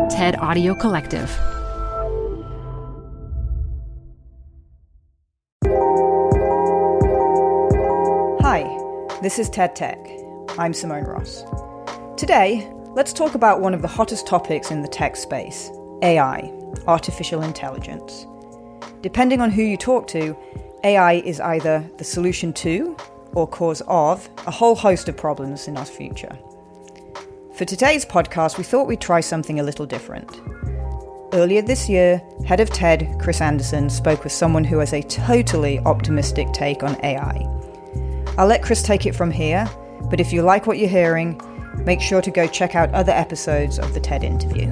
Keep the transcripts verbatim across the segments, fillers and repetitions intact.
TED Audio Collective. Hi, this is TED Tech. I'm Simone Ross. Today, let's talk about one of the hottest topics in the tech space, A I, artificial intelligence. Depending on who you talk to, A I is either the solution to or cause of a whole host of problems in our future. For today's podcast, we thought we'd try something a little different. Earlier this year, head of TED, Chris Anderson, spoke with someone who has a totally optimistic take on A I. I'll let Chris take it from here, but if you like what you're hearing, make sure to go check out other episodes of the TED interview.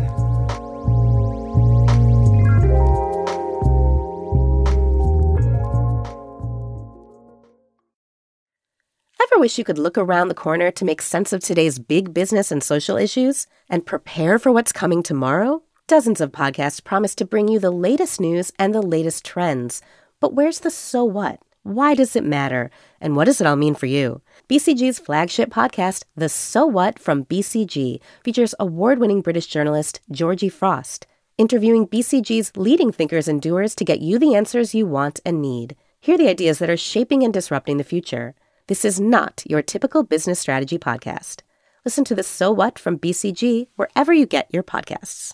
Ever wish you could look around the corner to make sense of today's big business and social issues and prepare for what's coming tomorrow? Dozens of podcasts promise to bring you the latest news and the latest trends. But where's the so what? Why does it matter? And what does it all mean for you? B C G's flagship podcast, The So What from B C G, features award-winning British journalist Georgie Frost, interviewing B C G's leading thinkers and doers to get you the answers you want and need. Hear the ideas that are shaping and disrupting the future. This is not your typical business strategy podcast. Listen to The So What from B C G wherever you get your podcasts.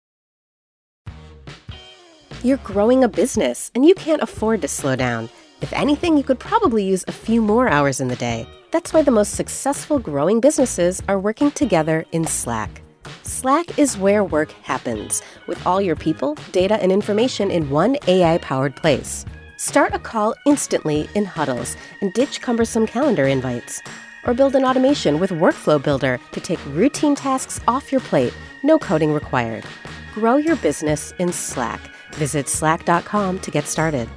You're growing a business, and you can't afford to slow down. If anything, you could probably use a few more hours in the day. That's why the most successful growing businesses are working together in Slack. Slack is where work happens, with all your people, data, and information in one A I-powered place. Start a call instantly in huddles and ditch cumbersome calendar invites. Or build an automation with Workflow Builder to take routine tasks off your plate, no coding required. Grow your business in Slack. Visit slack dot com to get started.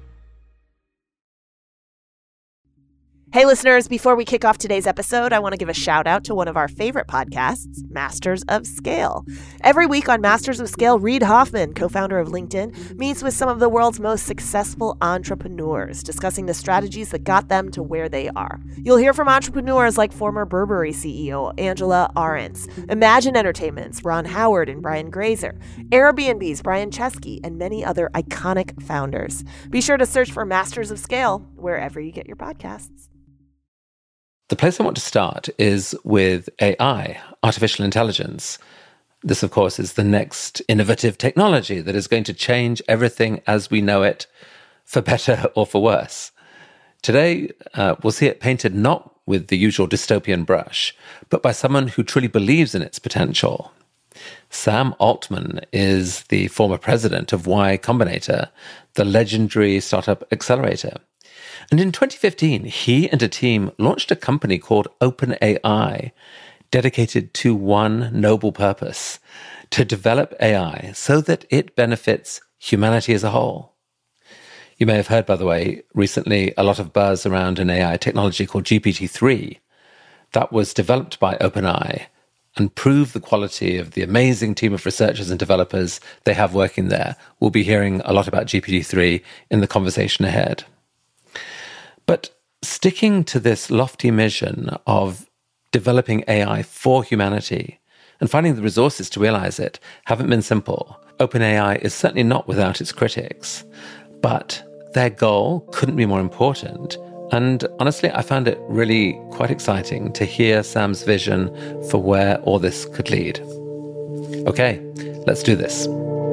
Hey listeners, before we kick off today's episode, I want to give a shout out to one of our favorite podcasts, Masters of Scale. Every week on Masters of Scale, Reid Hoffman, co-founder of LinkedIn, meets with some of the world's most successful entrepreneurs, discussing the strategies that got them to where they are. You'll hear from entrepreneurs like former Burberry C E O Angela Ahrendts, Imagine Entertainment's Ron Howard and Brian Grazer, Airbnb's Brian Chesky, and many other iconic founders. Be sure to search for Masters of Scale wherever you get your podcasts. The place I want to start is with A I, artificial intelligence. This, of course, is the next innovative technology that is going to change everything as we know it, for better or for worse. Today, uh, we'll see it painted not with the usual dystopian brush, but by someone who truly believes in its potential. Sam Altman is the former president of Y Combinator, the legendary startup accelerator. And in twenty fifteen, he and a team launched a company called OpenAI, dedicated to one noble purpose, to develop A I so that it benefits humanity as a whole. You may have heard, by the way, recently a lot of buzz around an A I technology called G P T three that was developed by OpenAI and proved the quality of the amazing team of researchers and developers they have working there. We'll be hearing a lot about G P T three in the conversation ahead. But sticking to this lofty mission of developing A I for humanity and finding the resources to realize it haven't been simple. OpenAI is certainly not without its critics, but their goal couldn't be more important. And honestly, I found it really quite exciting to hear Sam's vision for where all this could lead. Okay, let's do this.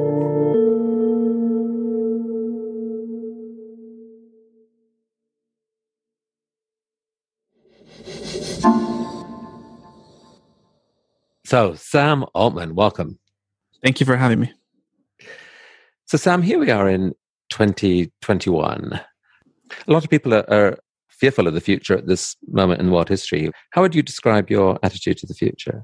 So, Sam Altman, welcome. Thank you for having me. So, Sam, here we are in twenty twenty-one. A lot of people are, are fearful of the future at this moment in world history. How would you describe your attitude to the future?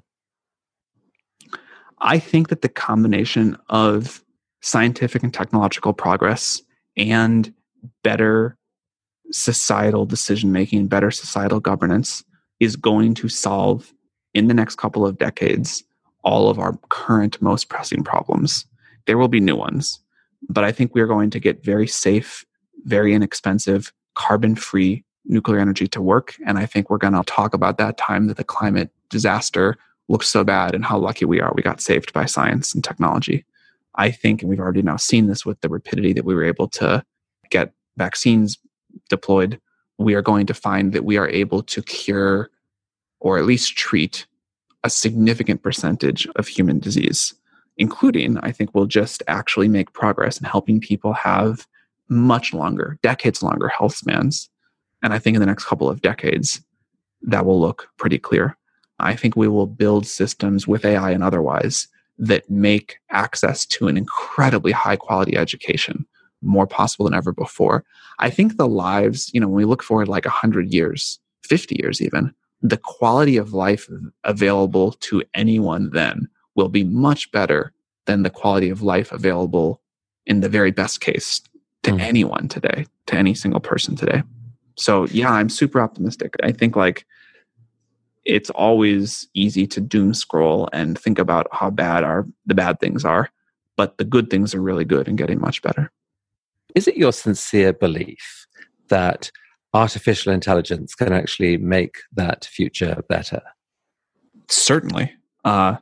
I think that the combination of scientific and technological progress and better societal decision-making, better societal governance is going to solve, in the next couple of decades, all of our current most pressing problems. There will be new ones, but I think we're going to get very safe, very inexpensive, carbon-free nuclear energy to work. And I think we're going to talk about that time that the climate disaster looks so bad and how lucky we are we got saved by science and technology. I think, and we've already now seen this with the rapidity that we were able to get vaccines deployed, we are going to find that we are able to cure or at least treat a significant percentage of human disease, including, I think, we'll just actually make progress in helping people have much longer, decades longer health spans. And I think in the next couple of decades, that will look pretty clear. I think we will build systems with A I and otherwise that make access to an incredibly high quality education more possible than ever before. I think the lives, you know, when we look forward like one hundred years, fifty years even, the quality of life available to anyone then will be much better than the quality of life available in the very best case to mm. anyone today, to any single person today. So yeah, I'm super optimistic. I think like it's always easy to doom scroll and think about how bad our the bad things are, but the good things are really good and getting much better. Is it your sincere belief that artificial intelligence can actually make that future better? Certainly. Uh,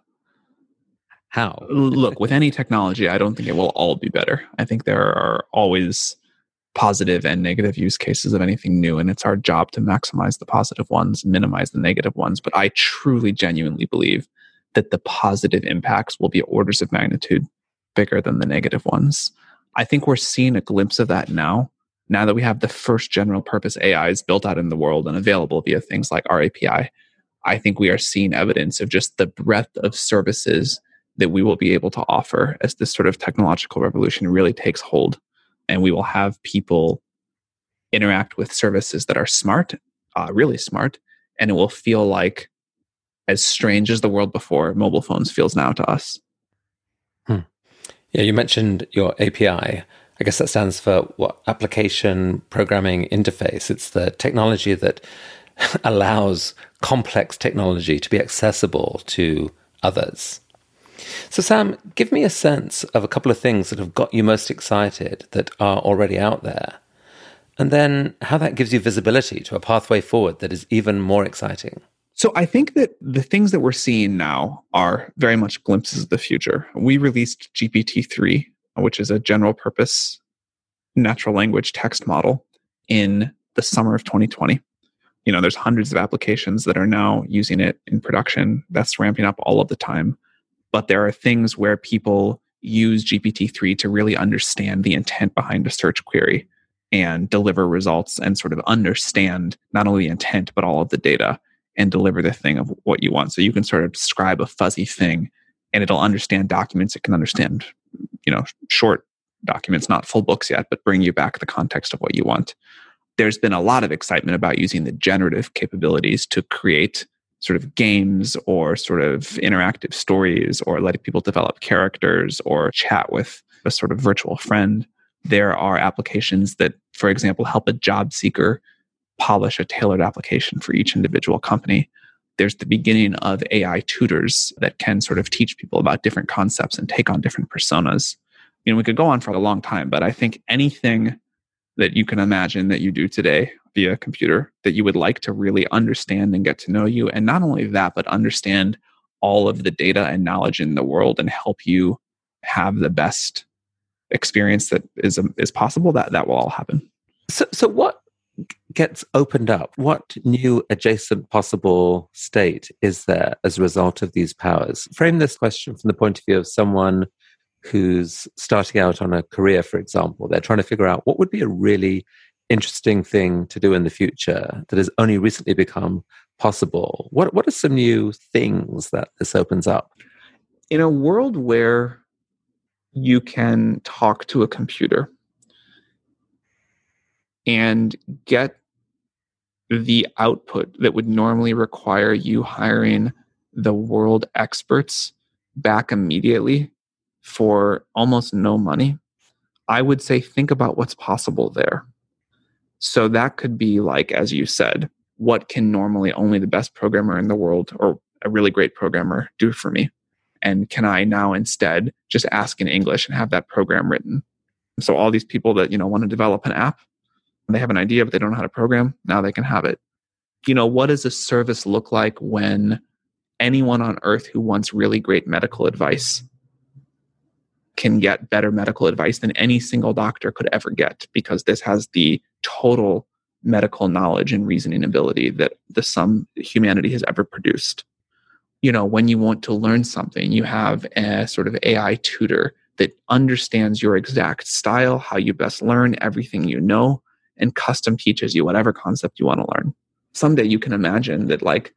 How? Look, with any technology, I don't think it will all be better. I think there are always positive and negative use cases of anything new, and it's our job to maximize the positive ones, minimize the negative ones. But I truly, genuinely believe that the positive impacts will be orders of magnitude bigger than the negative ones. I think we're seeing a glimpse of that now. Now that we have the first general purpose A Is built out in the world and available via things like our A P I, I think we are seeing evidence of just the breadth of services that we will be able to offer as this sort of technological revolution really takes hold. And we will have people interact with services that are smart, uh, really smart, and it will feel like as strange as the world before mobile phones feels now to us. Hmm. Yeah, you mentioned your A P I. I guess that stands for what? Application Programming Interface. It's the technology that allows complex technology to be accessible to others. So Sam, give me a sense of a couple of things that have got you most excited that are already out there, and then how that gives you visibility to a pathway forward that is even more exciting. So I think that the things that we're seeing now are very much glimpses of the future. We released G P T three, which is a general purpose natural language text model, in the summer of twenty twenty. You know, there's hundreds of applications that are now using it in production. That's ramping up all of the time. But there are things where people use G P T three to really understand the intent behind a search query and deliver results and sort of understand not only the intent, but all of the data and deliver the thing of what you want. So you can sort of describe a fuzzy thing and it'll understand documents. It can understand, you know, short documents, not full books yet, but bring you back the context of what you want. There's been a lot of excitement about using the generative capabilities to create sort of games or sort of interactive stories or letting people develop characters or chat with a sort of virtual friend. There are applications that, for example, help a job seeker polish a tailored application for each individual company. There's the beginning of A I tutors that can sort of teach people about different concepts and take on different personas. You know, we could go on for a long time, but I think anything that you can imagine that you do today via computer that you would like to really understand and get to know you. And not only that, but understand all of the data and knowledge in the world and help you have the best experience that is is possible, that that will all happen. So, so what gets opened up? What new adjacent possible state is there as a result of these powers? Frame this question from the point of view of someone who's starting out on a career, for example. They're trying to figure out what would be a really interesting thing to do in the future that has only recently become possible. What what are some new things that this opens up? In a world where you can talk to a computer and get the output that would normally require you hiring the world experts back immediately for almost no money, I would say think about what's possible there. So that could be like, as you said, what can normally only the best programmer in the world or a really great programmer do for me? And can I now instead just ask in English and have that program written? So all these people that, you know, want to develop an app, they have an idea, but they don't know how to program. Now they can have it. You know, what does a service look like when anyone on earth who wants really great medical advice can get better medical advice than any single doctor could ever get, because this has the total medical knowledge and reasoning ability that the sum humanity has ever produced. You know, when you want to learn something, you have a sort of A I tutor that understands your exact style, how you best learn everything you know, and custom teaches you whatever concept you want to learn. Someday you can imagine that, like,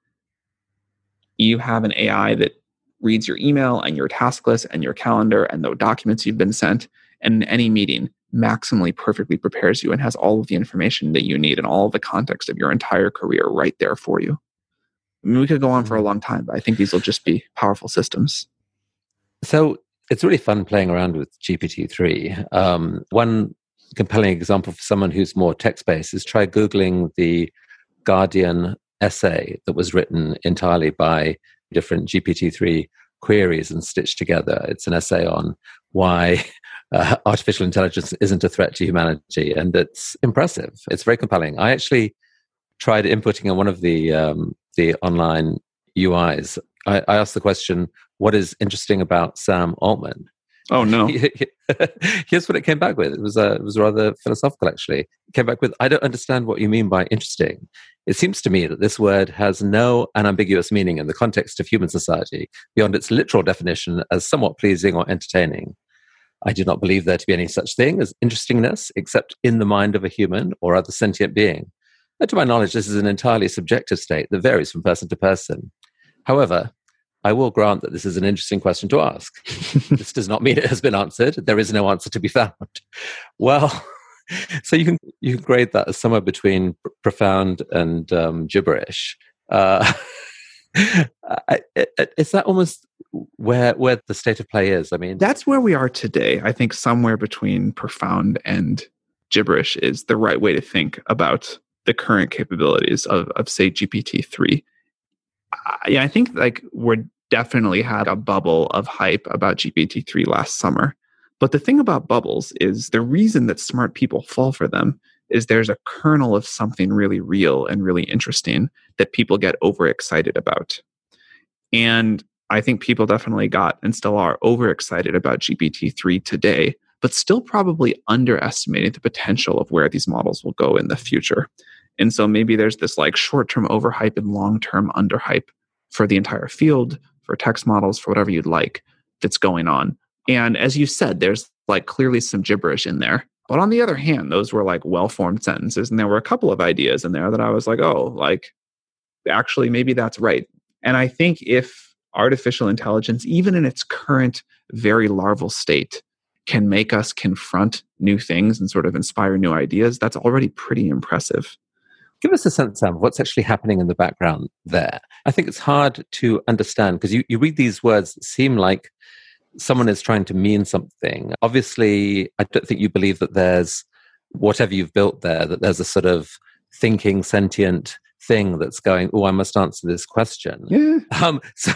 you have an A I that reads your email and your task list and your calendar and the documents you've been sent, and in any meeting maximally perfectly prepares you and has all of the information that you need and all of the context of your entire career right there for you. I mean, we could go on for a long time, but I think these will just be powerful systems. So it's really fun playing around with G P T three. Um, one compelling example for someone who's more text-based is try Googling the Guardian essay that was written entirely by different G P T three queries and stitched together. It's an essay on why uh, artificial intelligence isn't a threat to humanity, and it's impressive. It's very compelling. I actually tried inputting in one of the um, the online U Is. I, I asked the question, "What is interesting about Sam Altman?" Oh no! Here's what it came back with. It was uh, it was rather philosophical, actually. It came back with, "I don't understand what you mean by interesting. It seems to me that this word has no unambiguous meaning in the context of human society beyond its literal definition as somewhat pleasing or entertaining. I do not believe there to be any such thing as interestingness except in the mind of a human or other sentient being. And to my knowledge, this is an entirely subjective state that varies from person to person. However, I will grant that this is an interesting question to ask. This does not mean it has been answered. There is no answer to be found." Well, so you can you can grade that as somewhere between pr- profound and um, gibberish. Uh, I, I, is that almost where where the state of play is? I mean, that's where we are today. I think somewhere between profound and gibberish is the right way to think about the current capabilities of, of say, G P T three. I, yeah, I think like we're definitely had a bubble of hype about G P T three last summer. But the thing about bubbles is the reason that smart people fall for them is there's a kernel of something really real and really interesting that people get overexcited about. And I think people definitely got and still are overexcited about G P T three today, but still probably underestimating the potential of where these models will go in the future. And so maybe there's this like short-term overhype and long-term underhype for the entire field, for text models, for whatever you'd like, that's going on. And as you said, there's like clearly some gibberish in there. But on the other hand, those were like well-formed sentences. And there were a couple of ideas in there that I was like, oh, like, actually, maybe that's right. And I think if artificial intelligence, even in its current very larval state, can make us confront new things and sort of inspire new ideas, that's already pretty impressive. Give us a sense, Sam, of what's actually happening in the background there. I think it's hard to understand because you, you read these words that seem like someone is trying to mean something. Obviously, I don't think you believe that there's, whatever you've built there, that there's a sort of thinking, sentient thing that's going, oh, I must answer this question. Yeah. Um, so,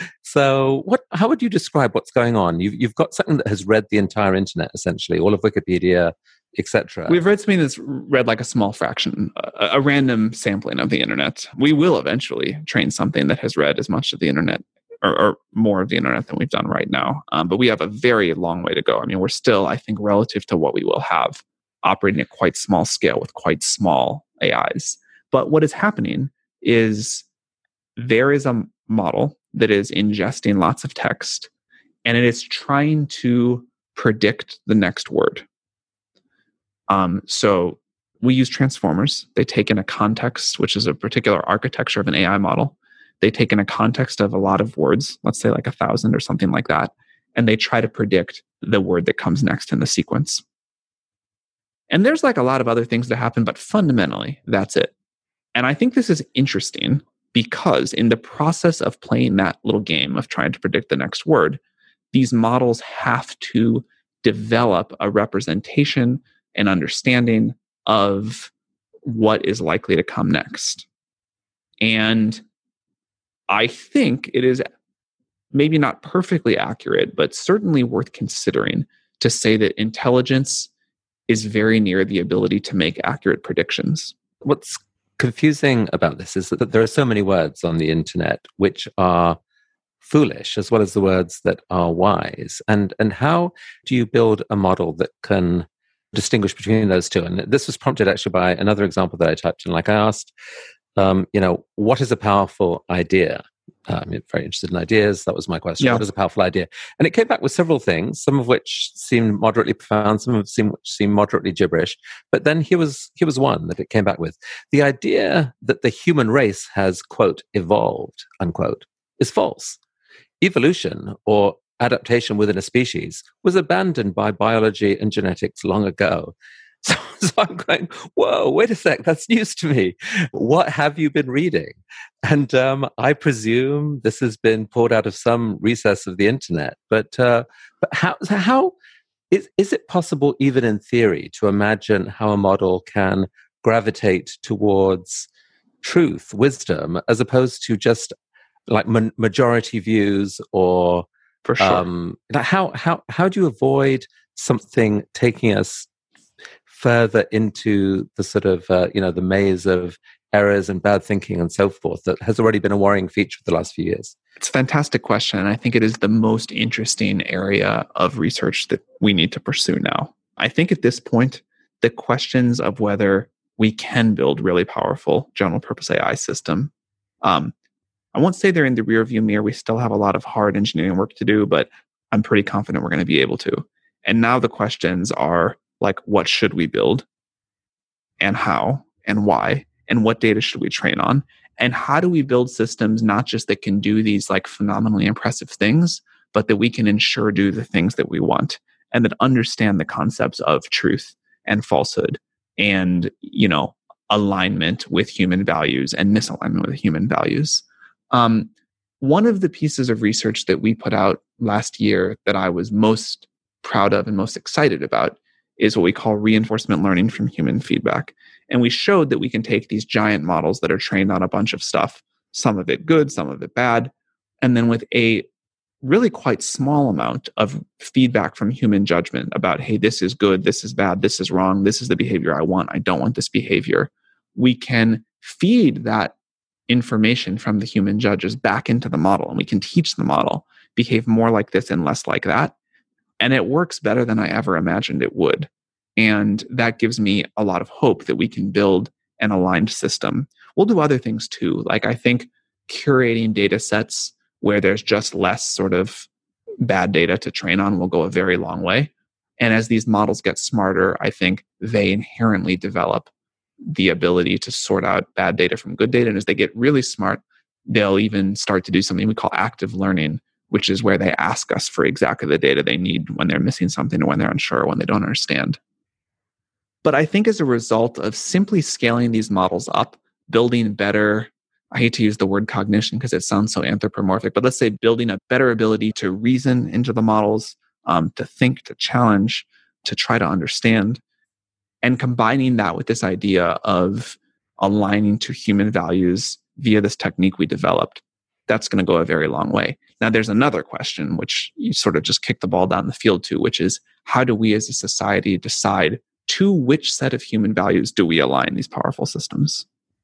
so what? How would you describe what's going on? You've, you've got something that has read the entire internet, essentially, all of Wikipedia, et cetera. We've read something that's read like a small fraction, a, a random sampling of the internet. We will eventually train something that has read as much of the internet or, or more of the internet than we've done right now. Um, but we have a very long way to go. I mean, we're still, I think, relative to what we will have, operating at quite small scale with quite small A Is. But what is happening is there is a model that is ingesting lots of text, and it is trying to predict the next word. Um, so we use transformers. They take in a context, which is a particular architecture of an A I model. They take in a context of a lot of words, let's say like a thousand or something like that, and they try to predict the word that comes next in the sequence. And there's like a lot of other things that happen, but fundamentally, that's it. And I think this is interesting because in the process of playing that little game of trying to predict the next word, these models have to develop a representation and understanding of what is likely to come next. And I think it is maybe not perfectly accurate, but certainly worth considering to say that intelligence is very near the ability to make accurate predictions. What's confusing about this is that there are so many words on the internet which are foolish as well as the words that are wise. And and how do you build a model that can distinguish between those two? And this was prompted actually by another example that I touched on. Like I asked, um, you know, what is a powerful idea? Uh, I'm very interested in ideas. That was my question. Yeah. What is a powerful idea? And it came back with several things, some of which seemed moderately profound, some of which seemed, which seemed moderately gibberish. But then here was here was one that it came back with. The idea that the human race has, quote, evolved, unquote, is false. Evolution, or adaptation within a species, was abandoned by biology and genetics long ago. So, so I'm going, whoa, wait a sec, that's news to me. What have you been reading? And um, I presume this has been pulled out of some recess of the internet. But uh, but how how is is it possible, even in theory, to imagine how a model can gravitate towards truth, wisdom, as opposed to just like ma- majority views? Or For sure. um, how how how do you avoid something taking us further into the sort of uh, you know the maze of errors and bad thinking and so forth that has already been a worrying feature of the last few years? It's a fantastic question. And I think it is the most interesting area of research that we need to pursue now. I think at this point, the questions of whether we can build really powerful general purpose A I system, um, I won't say they're in the rearview mirror. We still have a lot of hard engineering work to do, but I'm pretty confident we're going to be able to. And now the questions are like, what should we build? And how? And why? And what data should we train on? And how do we build systems not just that can do these like phenomenally impressive things, but that we can ensure do the things that we want and that understand the concepts of truth and falsehood and, you know, alignment with human values and misalignment with human values. Um, one of the pieces of research that we put out last year that I was most proud of and most excited about is what we call reinforcement learning from human feedback. And we showed that we can take these giant models that are trained on a bunch of stuff, some of it good, some of it bad, and then with a really quite small amount of feedback from human judgment about, hey, this is good, this is bad, this is wrong, this is the behavior I want, I don't want this behavior. We can feed that information from the human judges back into the model, and we can teach the model behave more like this and less like that. And it works better than I ever imagined it would. And that gives me a lot of hope that we can build an aligned system. We'll do other things too. Like I think curating data sets where there's just less sort of bad data to train on will go a very long way. And as these models get smarter, I think they inherently develop the ability to sort out bad data from good data. And as they get really smart, they'll even start to do something we call active learning, which is where they ask us for exactly the data they need when they're missing something or when they're unsure or when they don't understand. But I think as a result of simply scaling these models up, building better, I hate to use the word cognition because it sounds so anthropomorphic, but let's say building a better ability to reason into the models, um, to think, to challenge, to try to understand, and combining that with this idea of aligning to human values via this technique we developed, that's going to go a very long way. Now, there's another question, which you sort of just kick the ball down the field to, which is how do we as a society decide to which set of human values do we align these powerful systems?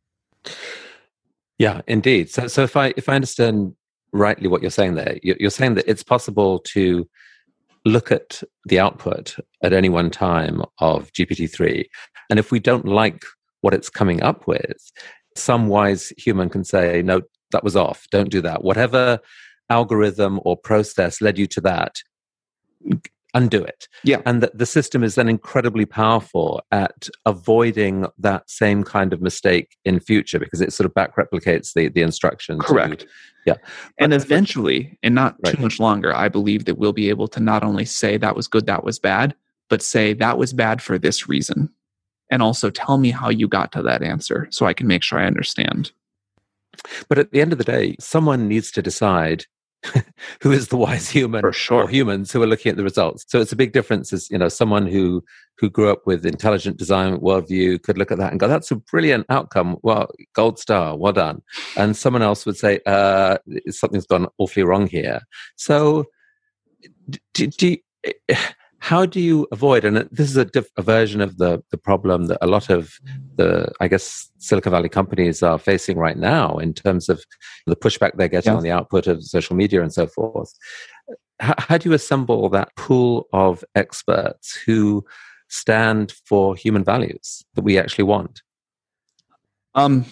Yeah, indeed. So, so if I if I understand rightly what you're saying there, you're saying that it's possible to look at the output at any one time of G P T three, and if we don't like what it's coming up with, some wise human can say, no, that was off, don't do that. Whatever algorithm or process led you to that, undo it. Yeah. And that the system is then incredibly powerful at avoiding that same kind of mistake in future because it sort of back replicates the, the instructions. Correct. You, yeah. And but, eventually, and not right. too much longer, I believe that we'll be able to not only say that was good, that was bad, but say that was bad for this reason. And also tell me how you got to that answer so I can make sure I understand. But at the end of the day, someone needs to decide who is the wise human For sure. or humans who are looking at the results. So it's a big difference as, you know, someone who who grew up with intelligent design worldview could look at that and go, that's a brilliant outcome. Well, gold star, well done. And someone else would say, uh, something's gone awfully wrong here. So do, do you, how do you avoid, and this is a, diff, a version of the, the problem that a lot of the, I guess, Silicon Valley companies are facing right now in terms of the pushback they're getting yeah. on the output of social media and so forth. How, how do you assemble that pool of experts who stand for human values that we actually want? Um,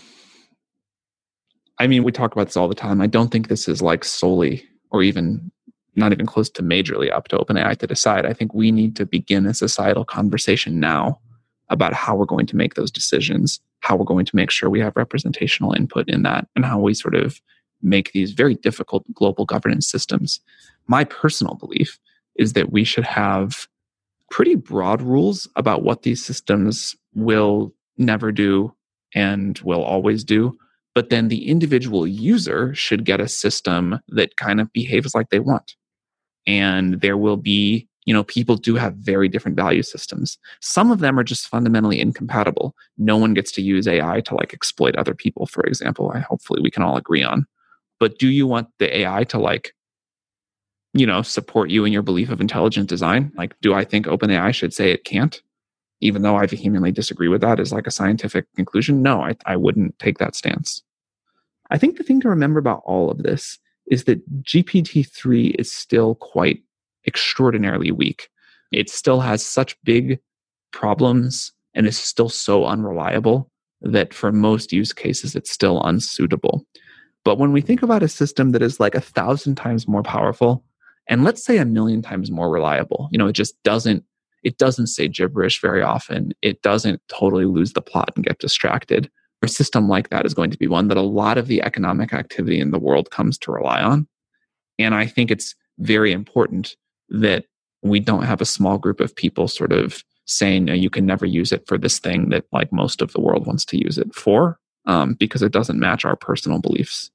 I mean, we talk about this all the time. I don't think this is like solely or even not even close to majorly up to OpenAI to decide. I think we need to begin a societal conversation now about how we're going to make those decisions, how we're going to make sure we have representational input in that, and how we sort of make these very difficult global governance systems. My personal belief is that we should have pretty broad rules about what these systems will never do and will always do. But then the individual user should get a system that kind of behaves like they want. And there will be, you know, people do have very different value systems. Some of them are just fundamentally incompatible. No one gets to use A I to like exploit other people, for example. I hopefully we can all agree on. But do you want the A I to like, you know, support you in your belief of intelligent design? Like, do I think OpenAI should say it can't? Even though I vehemently disagree with that as like a scientific conclusion? No, I, I wouldn't take that stance. I think the thing to remember about all of this is that G P T three is still quite extraordinarily weak. It still has such big problems and is still so unreliable that for most use cases, it's still unsuitable. But when we think about a system that is like a thousand times more powerful, and let's say a million times more reliable, you know, it just doesn't, it doesn't say gibberish very often. It doesn't totally lose the plot and get distracted. A system like that is going to be one that a lot of the economic activity in the world comes to rely on. And I think it's very important that we don't have a small group of people sort of saying, no, you can never use it for this thing that like most of the world wants to use it for, um, because it doesn't match our personal beliefs.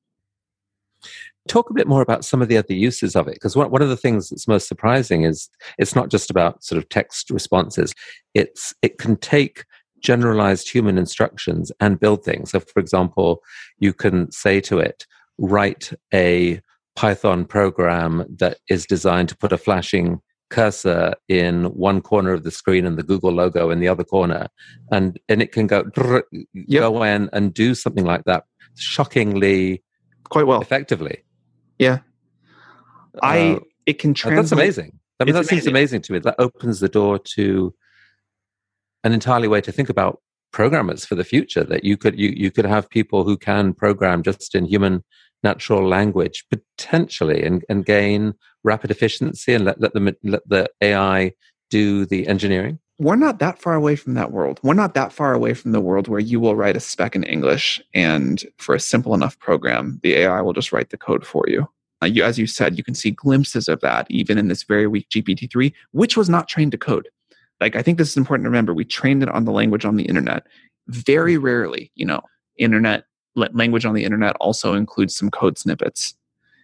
Talk a bit more about some of the other uses of it, because one, one of the things that's most surprising is it's not just about sort of text responses. It's it can take generalized human instructions and build things. So, for example, you can say to it, write a Python program that is designed to put a flashing cursor in one corner of the screen and the Google logo in the other corner. And, and it can go, yep. go in and do something like that shockingly quite well, effectively. Yeah. I, uh, it can translate. That's amazing. I mean, that amazing. seems amazing to me. That opens the door to an entirely way to think about programmers for the future, that you could you, you could have people who can program just in human natural language potentially and, and gain rapid efficiency and let, let, them, let the A I do the engineering. We're not that far away from that world. We're not that far away from the world where you will write a spec in English and for a simple enough program, the A I will just write the code for you. Uh, you as you said, you can see glimpses of that even in this very weak G P T three, which was not trained to code. Like, I think this is important to remember. We trained it on the language on the internet. Very rarely, you know, internet language on the internet also includes some code snippets.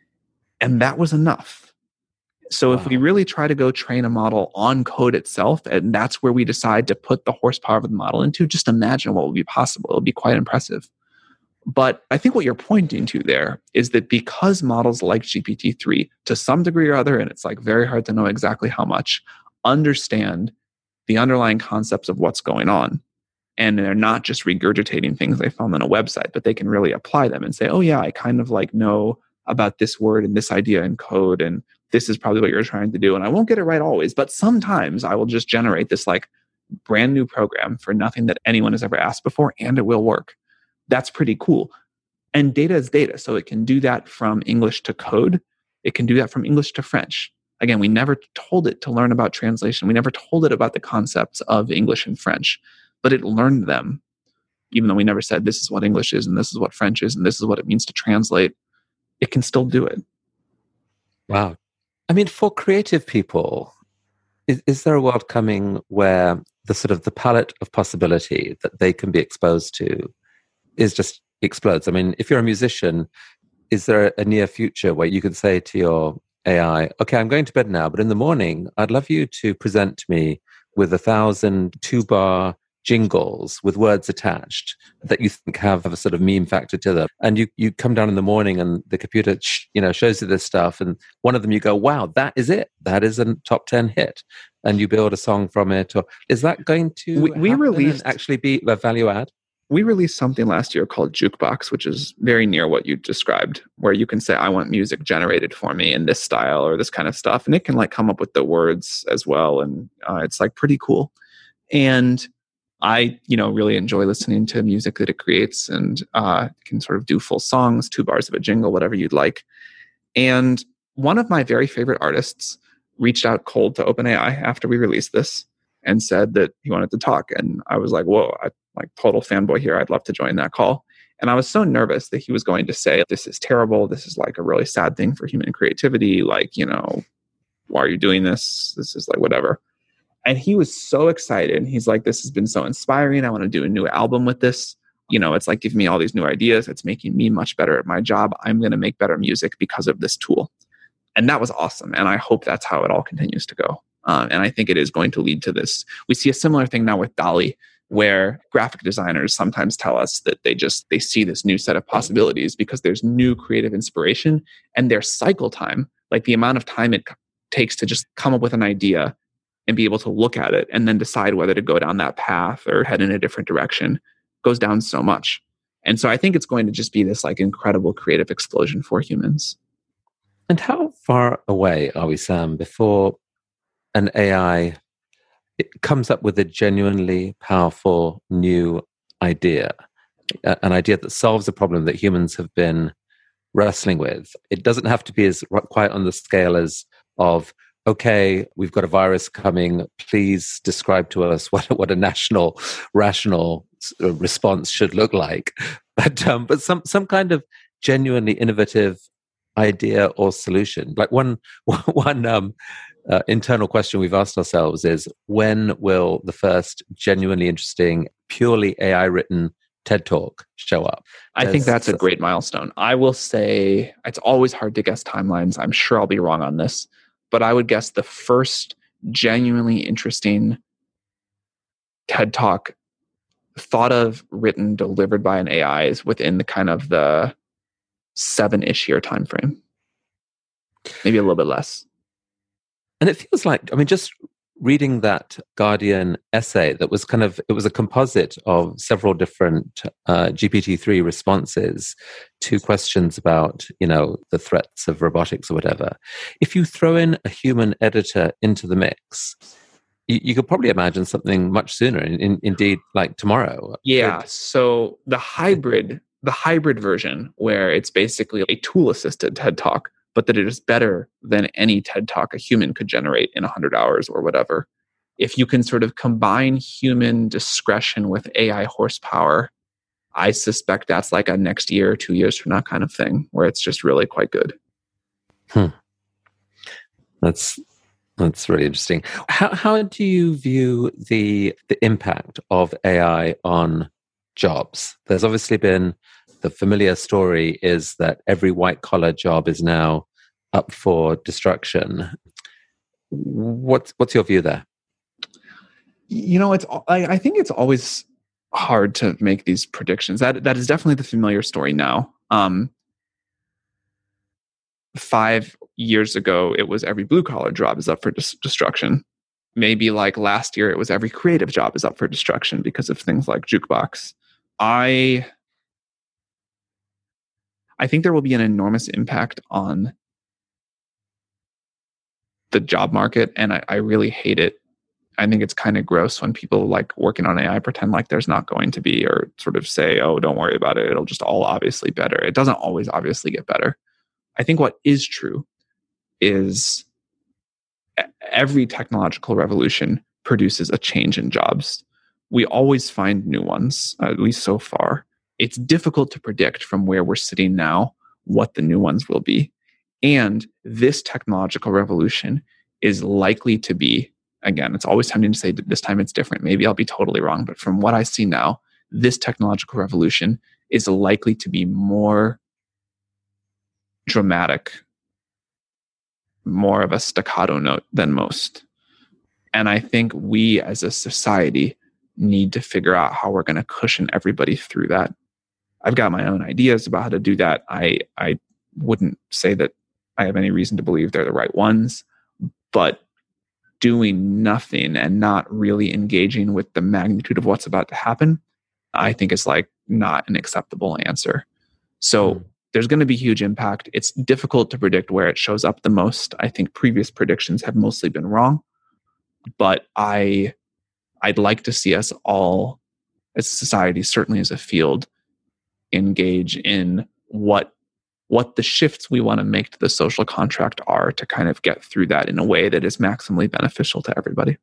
And that was enough. So wow. if we really try to go train a model on code itself, and that's where we decide to put the horsepower of the model into, just imagine what would be possible. It would be quite impressive. But I think what you're pointing to there is that because models like G P T three, to some degree or other, and it's like very hard to know exactly how much, understand the underlying concepts of what's going on. And they're not just regurgitating things they found on a website, but they can really apply them and say, oh yeah, I kind of like know about this word and this idea in code, and this is probably what you're trying to do. And I won't get it right always, but sometimes I will just generate this like brand new program for nothing that anyone has ever asked before, and it will work. That's pretty cool. And data is data. So it can do that from English to code. It can do that from English to French. Again, we never told it to learn about translation. We never told it about the concepts of English and French, but it learned them, even though we never said this is what English is and this is what French is and this is what it means to translate. It can still do it. Wow. I mean, for creative people, is, is there a world coming where the sort of the palette of possibility that they can be exposed to is just explodes? I mean, if you're a musician, is there a near future where you could say to your A I, okay, I'm going to bed now, but in the morning, I'd love you to present me with a thousand two-bar jingles with words attached that you think have a sort of meme factor to them. And you, you come down in the morning and the computer, you know, shows you this stuff. And one of them you go, wow, that is it. That is a top ten hit. And you build a song from it. Or is that going to we, we released, actually be a value add? We released something last year called Jukebox, which is very near what you described, where you can say, I want music generated for me in this style or this kind of stuff. And it can like come up with the words as well. And uh, it's like pretty cool. And I, you know, really enjoy listening to music that it creates, and uh, can sort of do full songs, two bars of a jingle, whatever you'd like. And one of my very favorite artists reached out cold to OpenAI after we released this and said that he wanted to talk. And I was like, whoa, I like total fanboy here. I'd love to join that call. And I was so nervous that he was going to say, this is terrible. This is like a really sad thing for human creativity. Like, you know, why are you doing this? This is like whatever. And he was so excited. He's like, this has been so inspiring. I want to do a new album with this. You know, it's like giving me all these new ideas. It's making me much better at my job. I'm going to make better music because of this tool. And that was awesome. And I hope that's how it all continues to go. Um, and I think it is going to lead to this. We see a similar thing now with DALL-E, where graphic designers sometimes tell us that they just, they see this new set of possibilities because there's new creative inspiration, and their cycle time, like the amount of time it takes to just come up with an idea and be able to look at it and then decide whether to go down that path or head in a different direction, goes down so much. And so I think it's going to just be this like incredible creative explosion for humans. And how far away are we, Sam, before an A I it comes up with a genuinely powerful new idea, an idea that solves a problem that humans have been wrestling with? It doesn't have to be as quite on the scale as of, okay, we've got a virus coming. Please describe to us what what a national rational response should look like. But um, but some some kind of genuinely innovative idea or solution. Like one one um, uh, internal question we've asked ourselves is, when will the first genuinely interesting, purely A I written TED Talk show up? I There's, think that's a great milestone. I will say it's always hard to guess timelines. I'm sure I'll be wrong on this, but I would guess the first genuinely interesting TED Talk thought of, written, delivered by an A I is within the kind of the seven-ish year time frame. Maybe a little bit less. And it feels like, I mean, just reading that Guardian essay that was kind of, it was a composite of several different uh, G P T three responses to questions about, you know, the threats of robotics or whatever. If you throw in a human editor into the mix, you, you could probably imagine something much sooner, in, in, indeed, like tomorrow. Yeah, it, so the hybrid, the hybrid version, where it's basically a tool-assisted TED Talk, but that it is better than any TED Talk a human could generate in one hundred hours or whatever. If you can sort of combine human discretion with A I horsepower, I suspect that's like a next year or two years from now kind of thing, where it's just really quite good. Hmm. That's that's really interesting. How how do you view the the impact of A I on jobs? There's obviously been, the familiar story is that every white collar job is now up for destruction. What's what's your view there? You know, it's I, I think it's always hard to make these predictions. That that is definitely the familiar story now. Um, five years ago, it was every blue collar job is up for dis- destruction. Maybe like last year, it was every creative job is up for destruction because of things like Jukebox. I I think there will be an enormous impact on the job market, and I, I really hate it. I think it's kind of gross when people like working on A I pretend like there's not going to be, or sort of say, oh, don't worry about it. It'll just all obviously better. It doesn't always obviously get better. I think what is true is every technological revolution produces a change in jobs. We always find new ones, at least so far. It's difficult to predict from where we're sitting now what the new ones will be. And this technological revolution is likely to be, again, it's always tempting to say that this time it's different. Maybe I'll be totally wrong. But from what I see now, this technological revolution is likely to be more dramatic, more of a staccato note than most. And I think we as a society need to figure out how we're going to cushion everybody through that. I've got my own ideas about how to do that. I I wouldn't say that I have any reason to believe they're the right ones, but doing nothing and not really engaging with the magnitude of what's about to happen, I think is like not an acceptable answer. So mm. there's going to be huge impact. It's difficult to predict where it shows up the most. I think previous predictions have mostly been wrong, but I, I'd like to see us all as a society, certainly as a field, engage in what what the shifts we want to make to the social contract are to kind of get through that in a way that is maximally beneficial to everybody.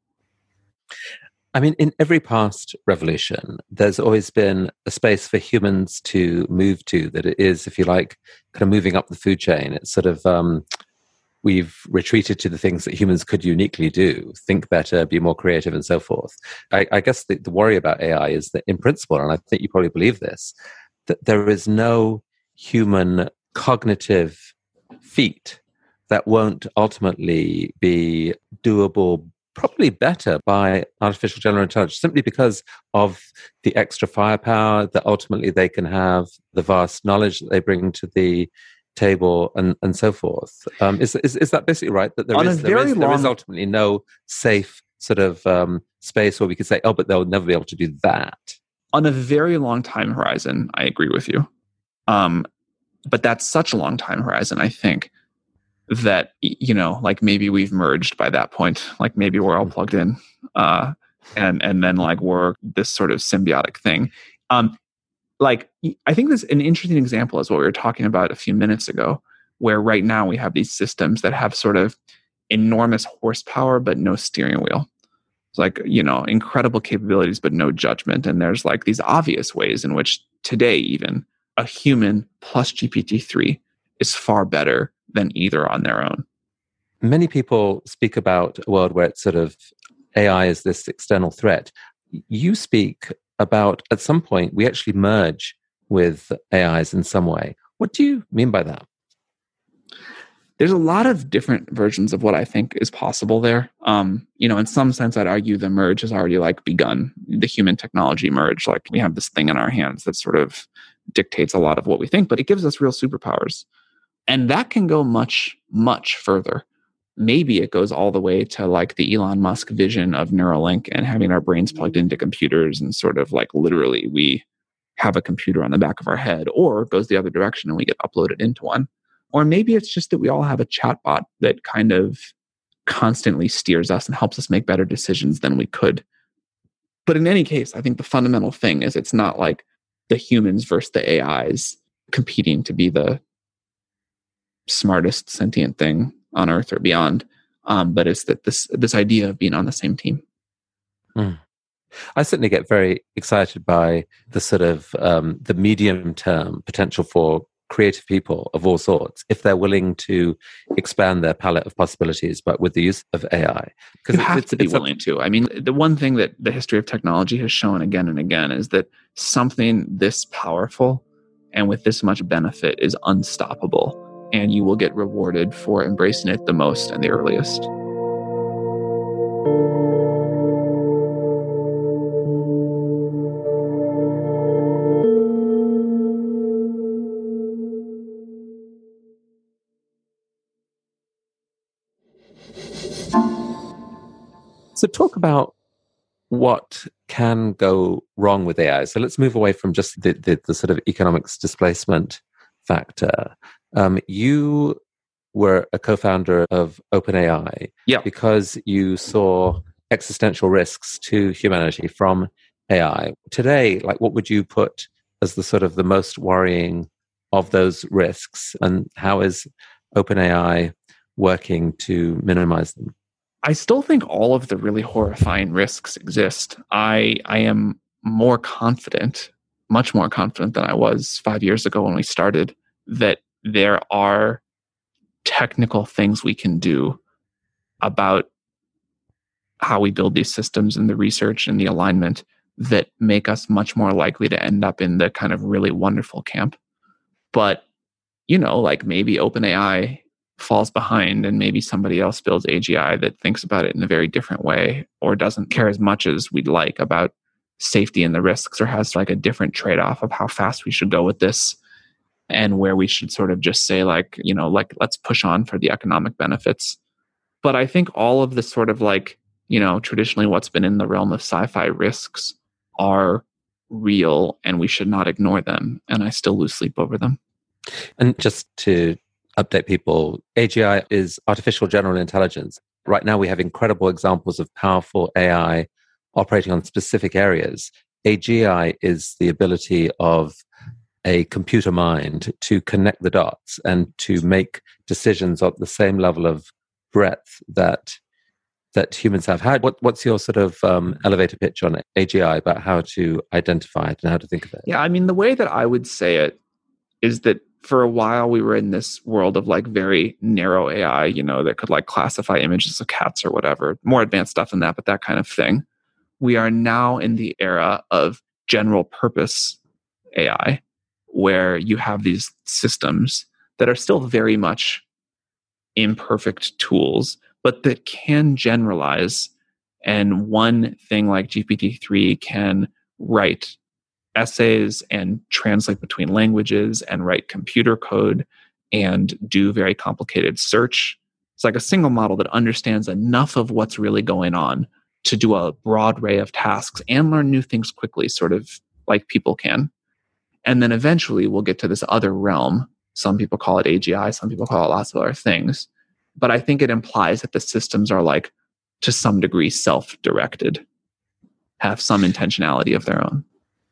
I mean, in every past revolution, there's always been a space for humans to move to that it is, if you like, kind of moving up the food chain. It's sort of, um, we've retreated to the things that humans could uniquely do, think better, be more creative, and so forth. I, I guess the, the worry about A I is that in principle, and I think you probably believe this, that there is no human cognitive feat that won't ultimately be doable probably better by artificial general intelligence, simply because of the extra firepower that ultimately they can have, the vast knowledge that they bring to the table, and, and so forth. Um, is, is is that basically right? That there, is, there, is, long... there is ultimately no safe sort of um, space where we could say, oh, but they'll never be able to do that. On a very long time horizon, I agree with you. Um, but that's such a long time horizon, I think, that, you know, like maybe we've merged by that point. Like maybe we're all plugged in, uh, and and then like we're this sort of symbiotic thing. Um, like I think this an interesting example is what we were talking about a few minutes ago, where right now we have these systems that have sort of enormous horsepower but no steering wheel. It's like, you know, incredible capabilities but no judgment. And there's like these obvious ways in which today even a human plus G P T three is far better than either on their own. Many people speak about a world where it's sort of A I is this external threat. You speak about at some point we actually merge with A Is in some way. What do you mean by that? There's a lot of different versions of what I think is possible there. Um, you know, in some sense, I'd argue the merge has already like begun, the human technology merge. Like we have this thing in our hands that sort of dictates a lot of what we think, but it gives us real superpowers. And that can go much, much further. Maybe it goes all the way to like the Elon Musk vision of Neuralink and having our brains plugged into computers and sort of like literally we have a computer on the back of our head, or it goes the other direction and we get uploaded into one. Or maybe it's just that we all have a chatbot that kind of constantly steers us and helps us make better decisions than we could. But in any case, I think the fundamental thing is it's not like the humans versus the A Is competing to be the smartest sentient thing on Earth or beyond. Um, but it's that this this idea of being on the same team. Mm. I certainly get very excited by the sort of um, the medium term potential for creative people of all sorts, if they're willing to expand their palette of possibilities, but with the use of A I. Because you have it's, to be willing a, to. I mean, the one thing that the history of technology has shown again and again is that something this powerful and with this much benefit is unstoppable, and you will get rewarded for embracing it the most and the earliest. So talk about what can go wrong with A I. So let's move away from just the, the, the sort of economics displacement factor. Um, you were a co-founder of OpenAI yeah. because you saw existential risks to humanity from A I. Today, like what would you put as the sort of the most worrying of those risks, and how is OpenAI working to minimize them? I still think all of the really horrifying risks exist. I I am more confident, much more confident than I was five years ago when we started, that there are technical things we can do about how we build these systems and the research and the alignment that make us much more likely to end up in the kind of really wonderful camp. But, you know, like maybe OpenAI falls behind and maybe somebody else builds A G I that thinks about it in a very different way or doesn't care as much as we'd like about safety and the risks, or has like a different trade-off of how fast we should go with this, and where we should sort of just say like, you know, like, let's push on for the economic benefits. But I think all of the sort of like, you know, traditionally what's been in the realm of sci-fi risks are real, and we should not ignore them. And I still lose sleep over them. And just to update people, A G I is artificial general intelligence. Right now, we have incredible examples of powerful A I operating on specific areas. A G I is the ability of a computer mind to connect the dots and to make decisions at the same level of breadth that that humans have had. What, what's your sort of um, elevator pitch on A G I about how to identify it and how to think of it? Yeah, I mean, the way that I would say it is that for a while we were in this world of like very narrow A I, you know, that could like classify images of cats or whatever, more advanced stuff than that, but that kind of thing. We are now in the era of general purpose A I, where you have these systems that are still very much imperfect tools, but that can generalize. And one thing like G P T three can write essays and translate between languages and write computer code and do very complicated search. It's like a single model that understands enough of what's really going on to do a broad array of tasks and learn new things quickly, sort of like people can. And then eventually we'll get to this other realm. Some people call it A G I, some people call it lots of other things. But I think it implies that the systems are like, to some degree, self-directed, have some intentionality of their own.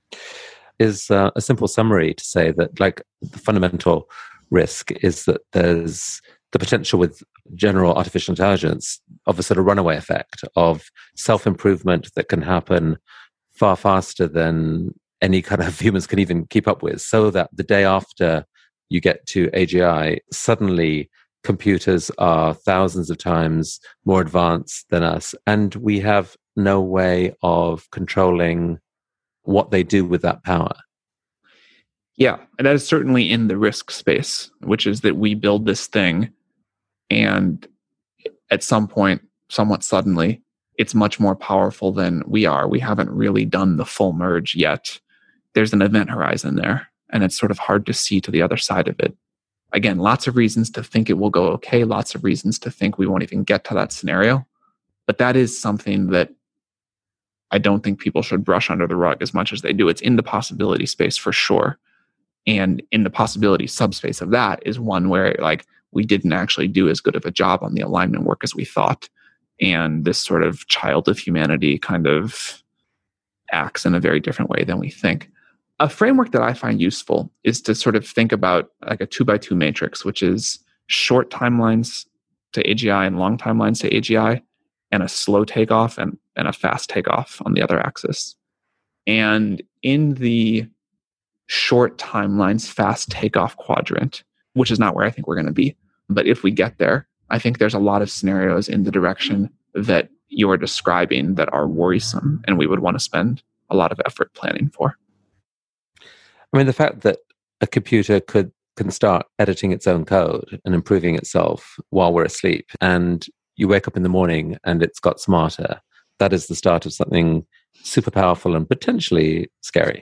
Is uh, a simple summary to say that like the fundamental risk is that there's the potential with general artificial intelligence of a sort of runaway effect of self-improvement that can happen far faster than any kind of humans can even keep up with, so that the day after you get to A G I, suddenly computers are thousands of times more advanced than us, and we have no way of controlling what they do with that power. Yeah, and that is certainly in the risk space, which is that we build this thing and at some point, somewhat suddenly, it's much more powerful than we are. We haven't really done the full merge yet. There's an event horizon there, and it's sort of hard to see to the other side of it. Again, lots of reasons to think it will go okay, lots of reasons to think we won't even get to that scenario. But that is something that I don't think people should brush under the rug as much as they do. It's in the possibility space for sure. And in the possibility subspace of that is one where like we didn't actually do as good of a job on the alignment work as we thought. And this sort of child of humanity kind of acts in a very different way than we think. A framework that I find useful is to sort of think about like a two by two matrix, which is short timelines to A G I and long timelines to A G I, and a slow takeoff and, and a fast takeoff on the other axis. And in the short timelines, fast takeoff quadrant, which is not where I think we're going to be, but if we get there, I think there's a lot of scenarios in the direction that you're describing that are worrisome and we would want to spend a lot of effort planning for. I mean, the fact that a computer could can start editing its own code and improving itself while we're asleep, and you wake up in the morning and it's got smarter, that is the start of something super powerful and potentially scary.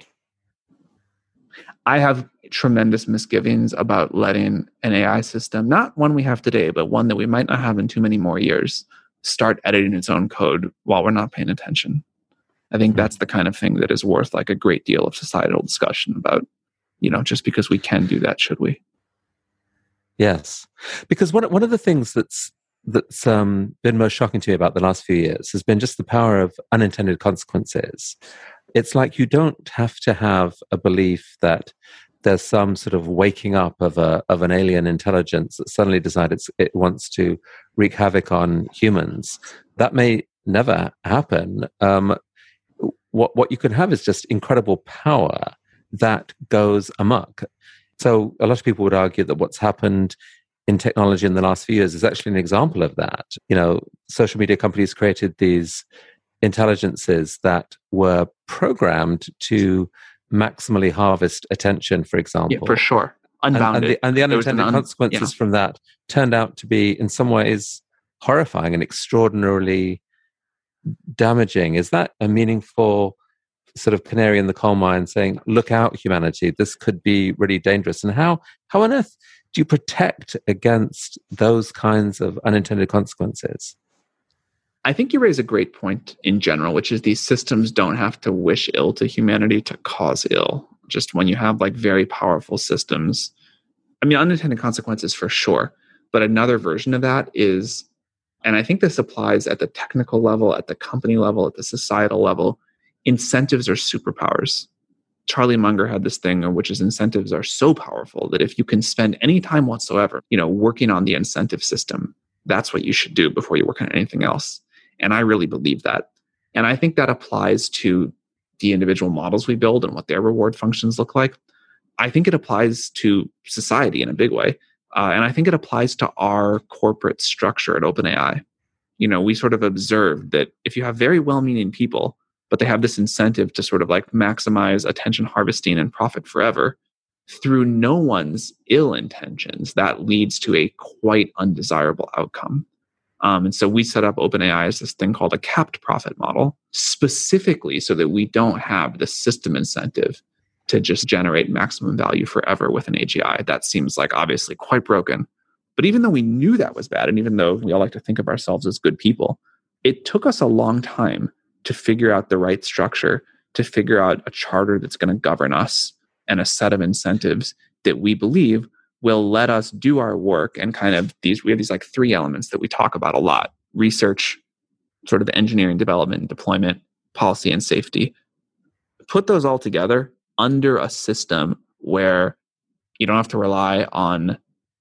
I have tremendous misgivings about letting an A I system, not one we have today, but one that we might not have in too many more years, start editing its own code while we're not paying attention. I think that's the kind of thing that is worth like a great deal of societal discussion about, you know, just because we can do that, should we? Yes. Because one, one of the things that's that's um, been most shocking to me about the last few years has been just the power of unintended consequences. It's like you don't have to have a belief that there's some sort of waking up of a of an alien intelligence that suddenly decides it wants to wreak havoc on humans. That may never happen. Um, what what you can have is just incredible power that goes amok. So a lot of people would argue that what's happened in technology in the last few years is actually an example of that. You know, social media companies created these intelligences that were programmed to maximally harvest attention, for example. Yeah, for sure. Unbounded. And, and the, and the unintended un- consequences yeah. from that turned out to be, in some ways, horrifying and extraordinarily damaging. Is that a meaningful sort of canary in the coal mine saying, look out, humanity, this could be really dangerous. And how, how on earth do you protect against those kinds of unintended consequences? I think you raise a great point in general, which is these systems don't have to wish ill to humanity to cause ill. Just when you have like very powerful systems, I mean, unintended consequences for sure. But another version of that is, and I think this applies at the technical level, at the company level, at the societal level, incentives are superpowers. Charlie Munger had this thing, which is incentives are so powerful that if you can spend any time whatsoever, you know, working on the incentive system, that's what you should do before you work on anything else. And I really believe that. And I think that applies to the individual models we build and what their reward functions look like. I think it applies to society in a big way. Uh, and I think it applies to our corporate structure at OpenAI. You know, we sort of observed that if you have very well-meaning people, but they have this incentive to sort of like maximize attention harvesting and profit forever, through no one's ill intentions, that leads to a quite undesirable outcome. Um, and so we set up OpenAI as this thing called a capped profit model, specifically so that we don't have the system incentive to just generate maximum value forever with an A G I. That seems like obviously quite broken. But even though we knew that was bad, and even though we all like to think of ourselves as good people, it took us a long time to figure out the right structure, to figure out a charter that's going to govern us and a set of incentives that we believe will let us do our work. And kind of these, we have these like three elements that we talk about a lot: research, sort of engineering, development, and deployment, policy, and safety. Put those all together under a system where you don't have to rely on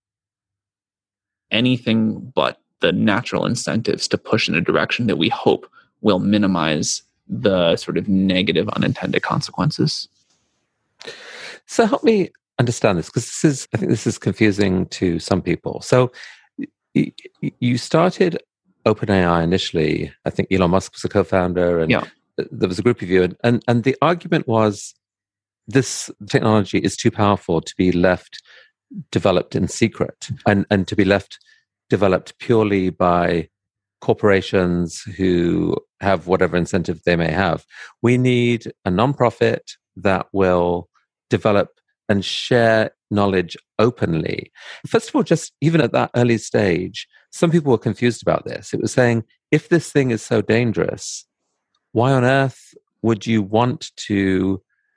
anything but the natural incentives to push in a direction that we hope will minimize the sort of negative unintended consequences. So help me understand this, because this is, I think this is confusing to some people. So y- you started OpenAI initially. I think Elon Musk was a co-founder, and yeah. there was a group of you. And, and, and the argument was this technology is too powerful to be left developed in secret and, and to be left developed purely by corporations who have whatever incentive they may have. We need a nonprofit that will develop and share knowledge openly. First of all, just even at that early stage, some people were confused about this. It was saying, if this thing is so dangerous, why on earth would you want to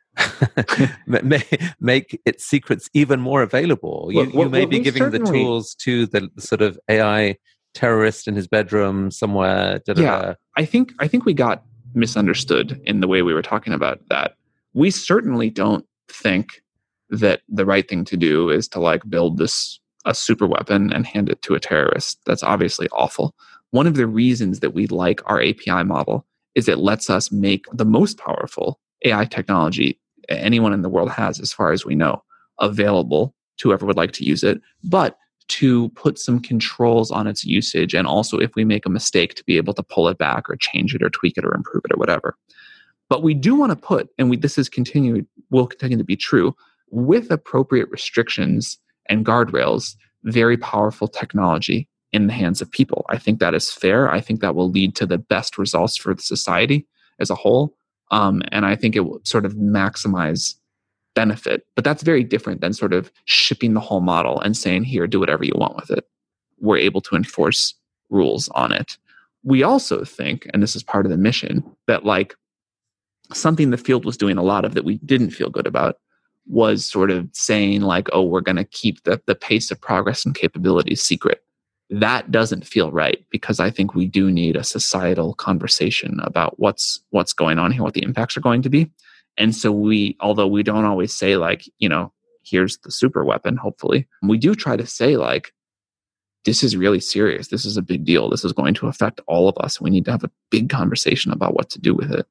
make its secrets even more available? You, well, you may well, be giving the tools to the sort of A I terrorist in his bedroom somewhere. Da, da, yeah, da. I think I think we got misunderstood in the way we were talking about that. We certainly don't think that the right thing to do is to like build this a super weapon and hand it to a terrorist. That's obviously awful. One of the reasons that we like our A P I model is it lets us make the most powerful A I technology anyone in the world has, as far as we know, available to whoever would like to use it, but to put some controls on its usage. And also, if we make a mistake, to be able to pull it back or change it or tweak it or improve it or whatever. But we do want to put, and we, this is continued, will continue to be true, with appropriate restrictions and guardrails, very powerful technology in the hands of people. I think that is fair. I think that will lead to the best results for the society as a whole. Um, and I think it will sort of maximize benefit. But that's very different than sort of shipping the whole model and saying, here, do whatever you want with it. We're able to enforce rules on it. We also think, and this is part of the mission, that like something the field was doing a lot of that we didn't feel good about was sort of saying like, oh, we're going to keep the, the pace of progress and capabilities secret. That doesn't feel right, because I think we do need a societal conversation about what's what's going on here, what the impacts are going to be. And so we, although we don't always say like, you know, here's the super weapon, hopefully, we do try to say like, this is really serious. This is a big deal. This is going to affect all of us. We need to have a big conversation about what to do with it.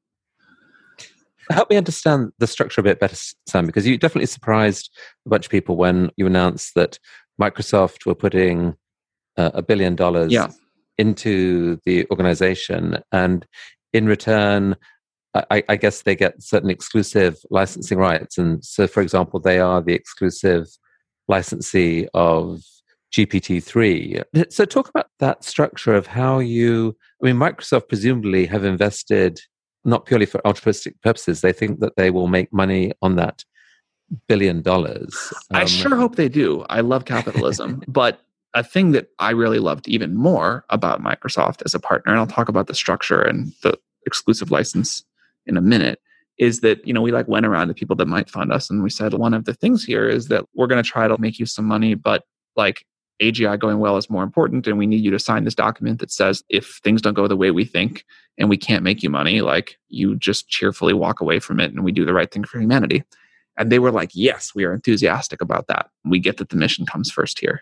Help me understand the structure a bit better, Sam, because you definitely surprised a bunch of people when you announced that Microsoft were putting uh, a billion dollars yeah. into the organization. And in return, I, I guess they get certain exclusive licensing rights. And so, for example, they are the exclusive licensee of G P T three. So talk about that structure of how you, I mean, Microsoft presumably have invested not purely for altruistic purposes. They think that they will make money on that billion dollars. Um, I sure hope they do. I love capitalism. But a thing that I really loved even more about Microsoft as a partner, and I'll talk about the structure and the exclusive license in a minute, is that, you know, we like went around to people that might fund us and we said, one of the things here is that we're going to try to make you some money, but like A G I going well is more important. And we need you to sign this document that says if things don't go the way we think and we can't make you money, like you just cheerfully walk away from it and we do the right thing for humanity. And they were like, yes, we are enthusiastic about that. We get that the mission comes first here.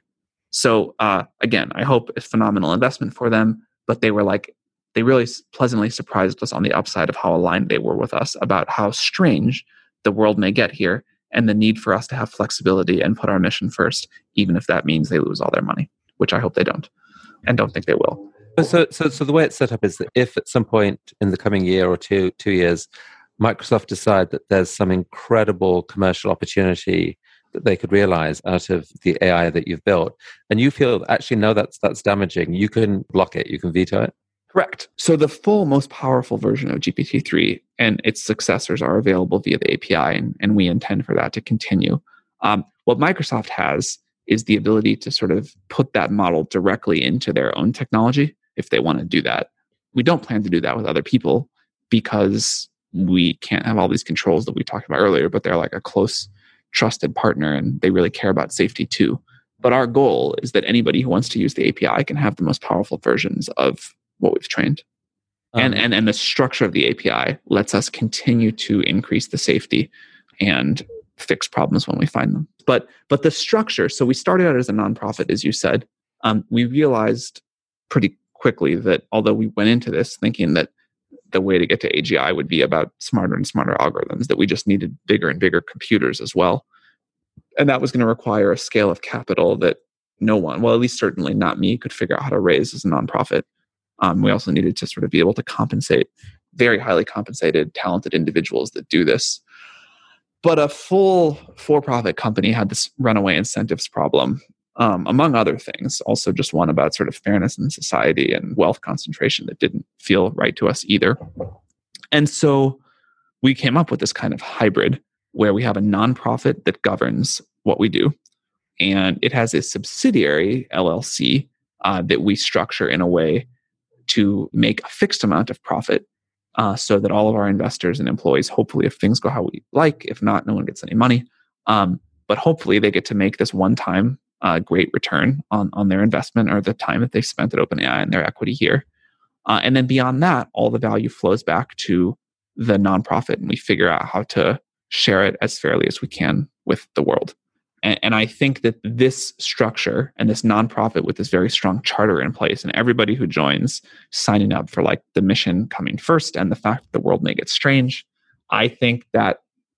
So uh, again, I hope it's phenomenal investment for them, but they were like, they really pleasantly surprised us on the upside of how aligned they were with us about how strange the world may get here and the need for us to have flexibility and put our mission first, even if that means they lose all their money, which I hope they don't and don't think they will. So, so, so the way it's set up is that if at some point in the coming year or two, two years, Microsoft decide that there's some incredible commercial opportunity that they could realize out of the A I that you've built, and you feel actually no, that's that's damaging, you can block it, you can veto it. Correct. So the full, most powerful version of G P T three and its successors are available via the A P I, and, and we intend for that to continue. Um, what Microsoft has is the ability to sort of put that model directly into their own technology if they want to do that. We don't plan to do that with other people because we can't have all these controls that we talked about earlier, but they're like a close, trusted partner and they really care about safety too. But our goal is that anybody who wants to use the A P I can have the most powerful versions of what we've trained. Um, and, and, and the structure of the A P I lets us continue to increase the safety and fix problems when we find them. But but the structure, so we started out as a nonprofit, as you said. Um, we realized pretty quickly that although we went into this thinking that the way to get to A G I would be about smarter and smarter algorithms, that we just needed bigger and bigger computers as well. And that was going to require a scale of capital that no one, well, at least certainly not me, could figure out how to raise as a nonprofit. Um, we also needed to sort of be able to compensate very highly compensated, talented individuals that do this. But a full for-profit company had this runaway incentives problem, um, among other things. Also just one about sort of fairness in society and wealth concentration that didn't feel right to us either. And so we came up with this kind of hybrid where we have a nonprofit that governs what we do. And it has a subsidiary, L L C, uh, that we structure in a way to make a fixed amount of profit uh, so that all of our investors and employees, hopefully if things go how we like, if not, no one gets any money. Um, but hopefully they get to make this one-time uh, great return on, on their investment or the time that they spent at OpenAI and their equity here. Uh, and then beyond that, all the value flows back to the nonprofit and we figure out how to share it as fairly as we can with the world. And, and I think that this structure and this nonprofit with this very strong charter in place and everybody who joins signing up for like the mission coming first and the fact that the world may get strange, I think that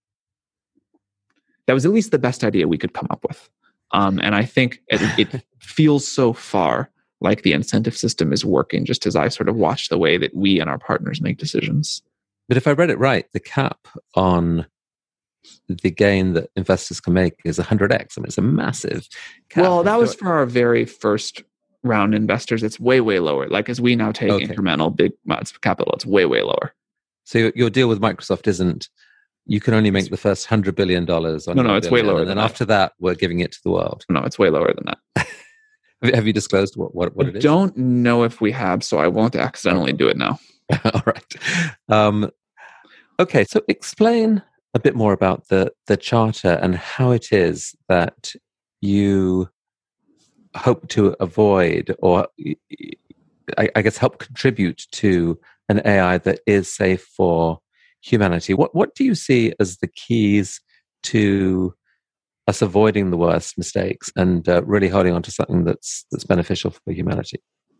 that was at least the best idea we could come up with. Um, and I think it, it feels so far like the incentive system is working just as I sort of watch the way that we and our partners make decisions. But if I read it right, the cap on the gain that investors can make is one hundred x. I mean, it's a massive cap. Well, that was for our very first round investors. It's way, way lower. Like as we now take okay. incremental big amounts of capital, it's way, way lower. So your, your deal with Microsoft isn't, you can only make the first one hundred billion dollars. On no, no, it's billion, way lower and than then that. After that, we're giving it to the world. No, it's way lower than that. Have you disclosed what, what, what I it is? I don't know if we have, so I won't accidentally do it now. All right. Um, okay, so explain a bit more about the, the charter and how it is that you hope to avoid or I, I guess help contribute to an A I that is safe for humanity. What what do you see as the keys to us avoiding the worst mistakes and uh, really holding on to something that's that's beneficial for humanity?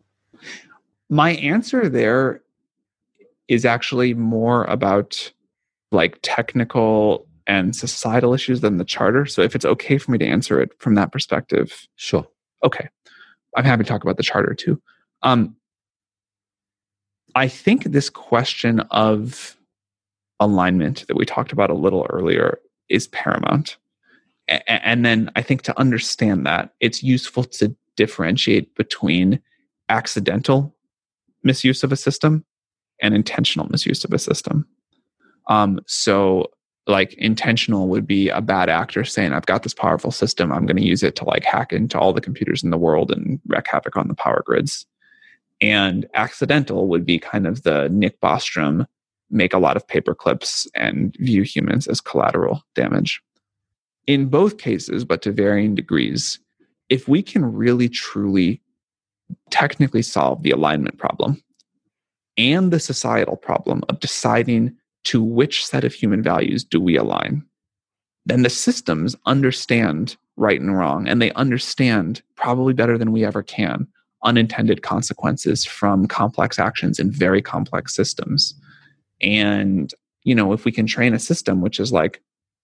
My answer there is actually more about like technical and societal issues than the charter. So if it's okay for me to answer it from that perspective. Sure. Okay. I'm happy to talk about the charter too. Um, I think this question of alignment that we talked about a little earlier is paramount. A- and then I think to understand that, it's useful to differentiate between accidental misuse of a system and intentional misuse of a system. Um, so like intentional would be a bad actor saying, I've got this powerful system, I'm going to use it to like hack into all the computers in the world and wreak havoc on the power grids. And accidental would be kind of the Nick Bostrom, make a lot of paper clips and view humans as collateral damage. In both cases, but to varying degrees, if we can really truly technically solve the alignment problem and the societal problem of deciding to which set of human values do we align, then the systems understand right and wrong, and they understand probably better than we ever can unintended consequences from complex actions in very complex systems. And, you know, if we can train a system which is like,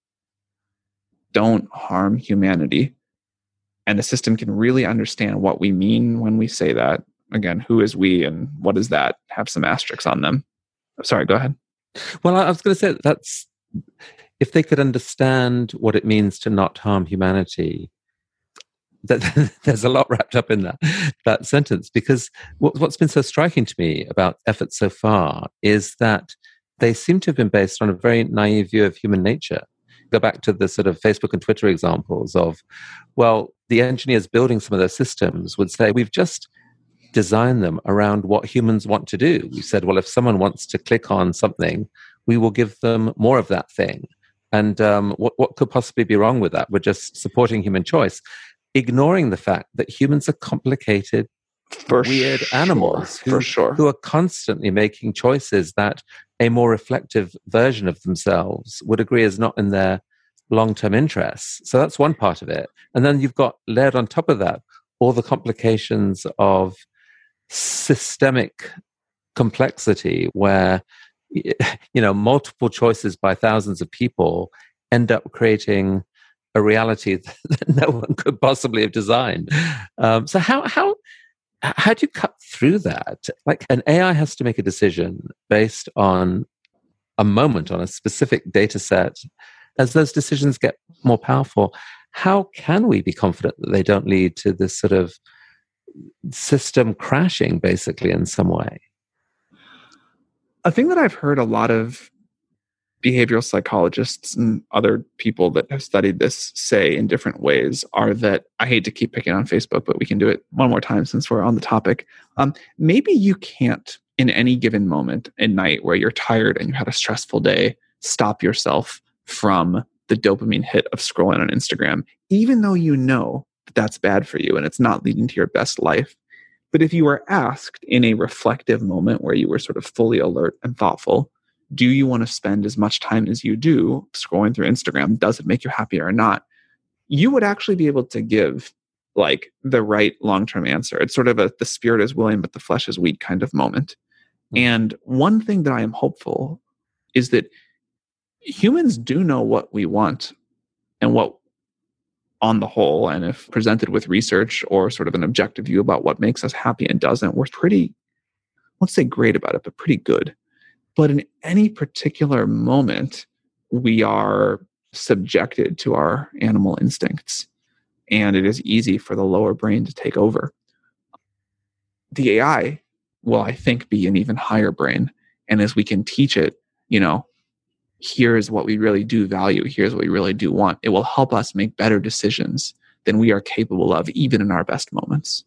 don't harm humanity, and the system can really understand what we mean when we say that. Again, who is we and what does that have some asterisks on them? Sorry, go ahead. Well, I was going to say that's, if they could understand what it means to not harm humanity, that there's a lot wrapped up in that that sentence. Because what, what's been so striking to me about efforts so far is that they seem to have been based on a very naive view of human nature. Go back to the sort of Facebook and Twitter examples of, well, the engineers building some of those systems would say, we've just designed them around what humans want to do. We said, well, if someone wants to click on something, we will give them more of that thing. And um, what, what could possibly be wrong with that? We're just supporting human choice, ignoring the fact that humans are complicated, For weird sure. animals who, For sure. who are constantly making choices that a more reflective version of themselves would agree is not in their long-term interests. So that's one part of it. And then you've got layered on top of that all the complications of systemic complexity where, you know, multiple choices by thousands of people end up creating a reality that no one could possibly have designed. Um, so how how how do you cut through that? Like, an A I has to make a decision based on a moment, on a specific data set. As those decisions get more powerful, how can we be confident that they don't lead to this sort of system crashing, basically, in some way? A thing that I've heard a lot of behavioral psychologists and other people that have studied this say in different ways are that, I hate to keep picking on Facebook, but we can do it one more time since we're on the topic. Um, maybe you can't, in any given moment at night where you're tired and you had a stressful day, stop yourself from the dopamine hit of scrolling on Instagram, even though you know that that's bad for you and it's not leading to your best life. But if you were asked in a reflective moment where you were sort of fully alert and thoughtful, do you want to spend as much time as you do scrolling through Instagram? Does it make you happier or not? You would actually be able to give like the right long-term answer. It's sort of a the spirit is willing, but the flesh is weak kind of moment. Mm-hmm. And one thing that I am hopeful is that humans do know what we want and what, on the whole, and if presented with research or sort of an objective view about what makes us happy and doesn't, we're pretty, let's say great about it, but pretty good. But in any particular moment, we are subjected to our animal instincts, and it is easy for the lower brain to take over. The A I will, I think, be an even higher brain. And as we can teach it, you know, here's what we really do value, here's what we really do want, it will help us make better decisions than we are capable of, even in our best moments.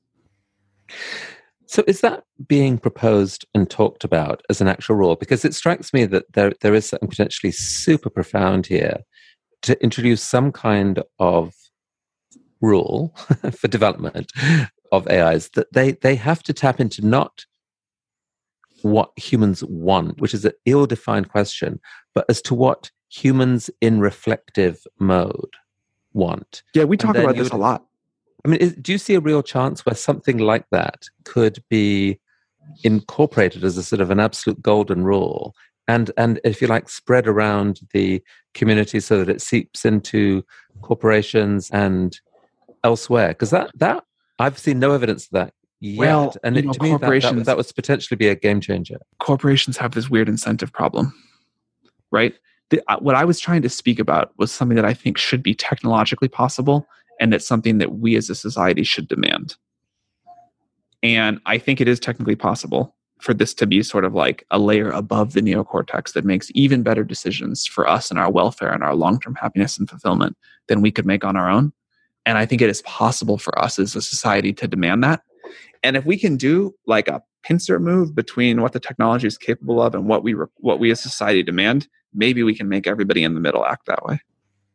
So is that being proposed and talked about as an actual rule? Because it strikes me that there there is something potentially super profound here to introduce some kind of rule for development of A Is, that they, they have to tap into not what humans want, which is an ill-defined question, but as to what humans in reflective mode want. Yeah, we talk about this would, a lot. I mean, is, do you see a real chance where something like that could be incorporated as a sort of an absolute golden rule, and, and if you like, spread around the community so that it seeps into corporations and elsewhere? Because that, that I've seen no evidence of that yet. Well, and you it, know, to me, that, corporations, that, that would potentially be a game changer. Corporations have this weird incentive problem, right? The, uh, what I was trying to speak about was something that I think should be technologically possible, and it's something that we as a society should demand. And I think it is technically possible. for this to be sort of like a layer above the neocortex that makes even better decisions for us and our welfare and our long-term happiness and fulfillment than we could make on our own. And I think it is possible for us as a society to demand that. And if we can do like a pincer move between what the technology is capable of and what we re- what we as society demand, maybe we can make everybody in the middle act that way.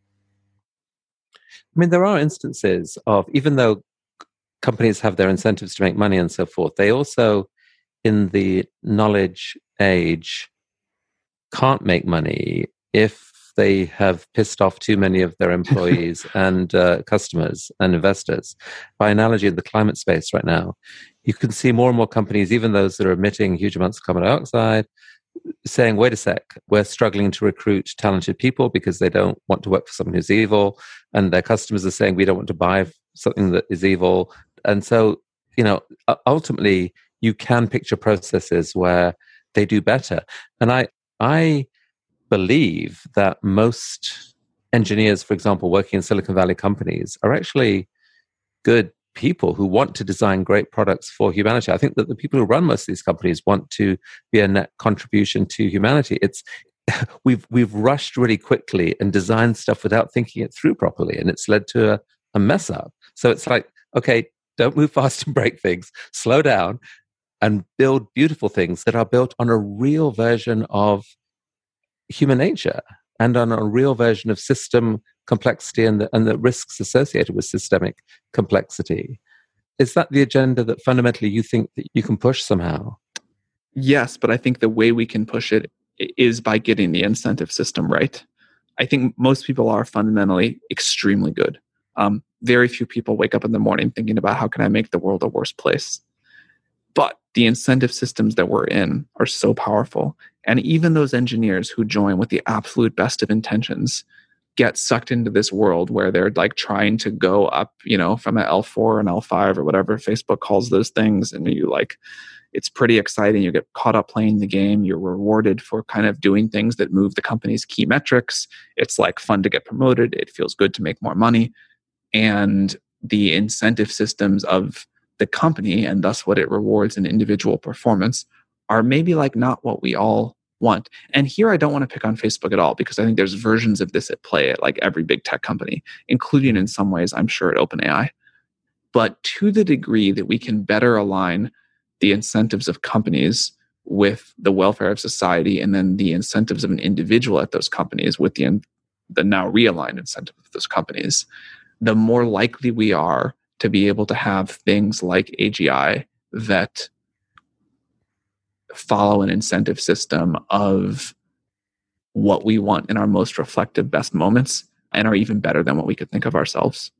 I mean, there are instances of, even though companies have their incentives to make money and so forth, they also, in the knowledge age, can't make money if they have pissed off too many of their employees and uh, customers and investors. By analogy, in the climate space right now, you can see more and more companies, even those that are emitting huge amounts of carbon dioxide, saying, wait a sec, we're struggling to recruit talented people because they don't want to work for someone who's evil. And their customers are saying, we don't want to buy something that is evil. And so, you know, ultimately, you can picture processes where they do better. And I, I believe that most engineers, for example, working in Silicon Valley companies are actually good people who want to design great products for humanity. I think that the people who run most of these companies want to be a net contribution to humanity. It's we've we've rushed really quickly and designed stuff without thinking it through properly, and it's led to a, a mess up. So it's like, okay, don't move fast and break things. Slow down and build beautiful things that are built on a real version of human nature and on a real version of system complexity and the, and the risks associated with systemic complexity. Is that the agenda that fundamentally you think that you can push somehow? Yes, but I think the way we can push it is by getting the incentive system right. I think most people are fundamentally extremely good. Um, very few people wake up in the morning thinking about how can I make the world a worse place. But the incentive systems that we're in are so powerful. And even those engineers who join with the absolute best of intentions get sucked into this world where they're like trying to go up, you know, from an L four and L five or whatever Facebook calls those things. And you like, it's pretty exciting. You get caught up playing the game. You're rewarded for kind of doing things that move the company's key metrics. It's like fun to get promoted. It feels good to make more money. And the incentive systems of the company, and thus what it rewards in individual performance, are maybe like not what we all want. And here I don't want to pick on Facebook at all, because I think there's versions of this at play at like every big tech company, including in some ways, I'm sure, at OpenAI. But to the degree that we can better align the incentives of companies with the welfare of society, and then the incentives of an individual at those companies with the, the now realigned incentive of those companies, the more likely we are to be able to have things like A G I that follow an incentive system of what we want in our most reflective, best moments, and are even better than what we could think of ourselves.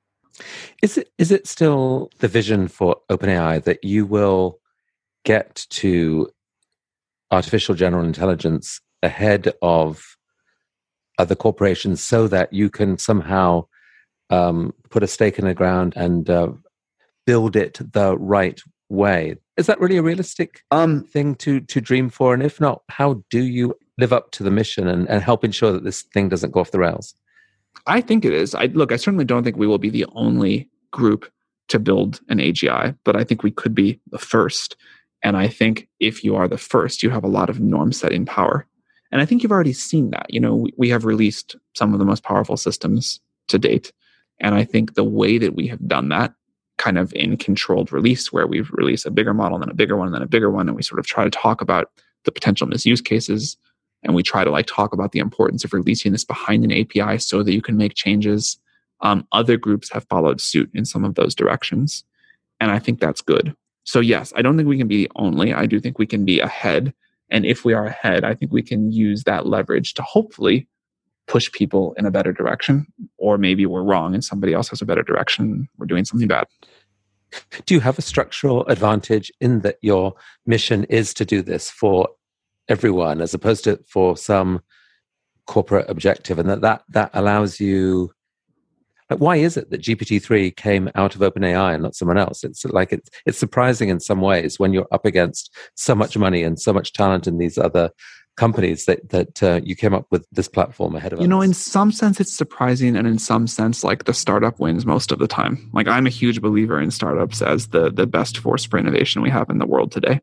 Is it is it still the vision for OpenAI that you will get to artificial general intelligence ahead of other corporations so that you can somehow um, put a stake in the ground and uh, build it the right way? Is that really a realistic um, thing to to dream for? And if not, how do you live up to the mission and, and help ensure that this thing doesn't go off the rails? I think it is. I look, I certainly don't think we will be the only group to build an A G I, but I think we could be the first. And I think if you are the first, you have a lot of norm-setting power. And I think you've already seen that. You know, we, we have released some of the most powerful systems to date. And I think the way that we have done that, kind of in controlled release, where we've released a bigger model, then a bigger one, and then a bigger one, and we sort of try to talk about the potential misuse cases, and we try to like talk about the importance of releasing this behind an A P I so that you can make changes. Um, other groups have followed suit in some of those directions. And I think that's good. So yes, I don't think we can be the only. I do think we can be ahead. And if we are ahead, I think we can use that leverage to hopefully push people in a better direction. Or maybe we're wrong and somebody else has a better direction. We're doing something bad. Do you have a structural advantage in that your mission is to do this for everyone as opposed to for some corporate objective, and that that, that allows you, like, why is it that G P T three came out of OpenAI and not someone else? It's like it's it's surprising in some ways when you're up against so much money and so much talent in these other companies that that uh, you came up with this platform ahead of us. You know, in some sense it's surprising, and in some sense like the startup wins most of the time. Like I'm a huge believer in startups as the the best force for innovation we have in the world today.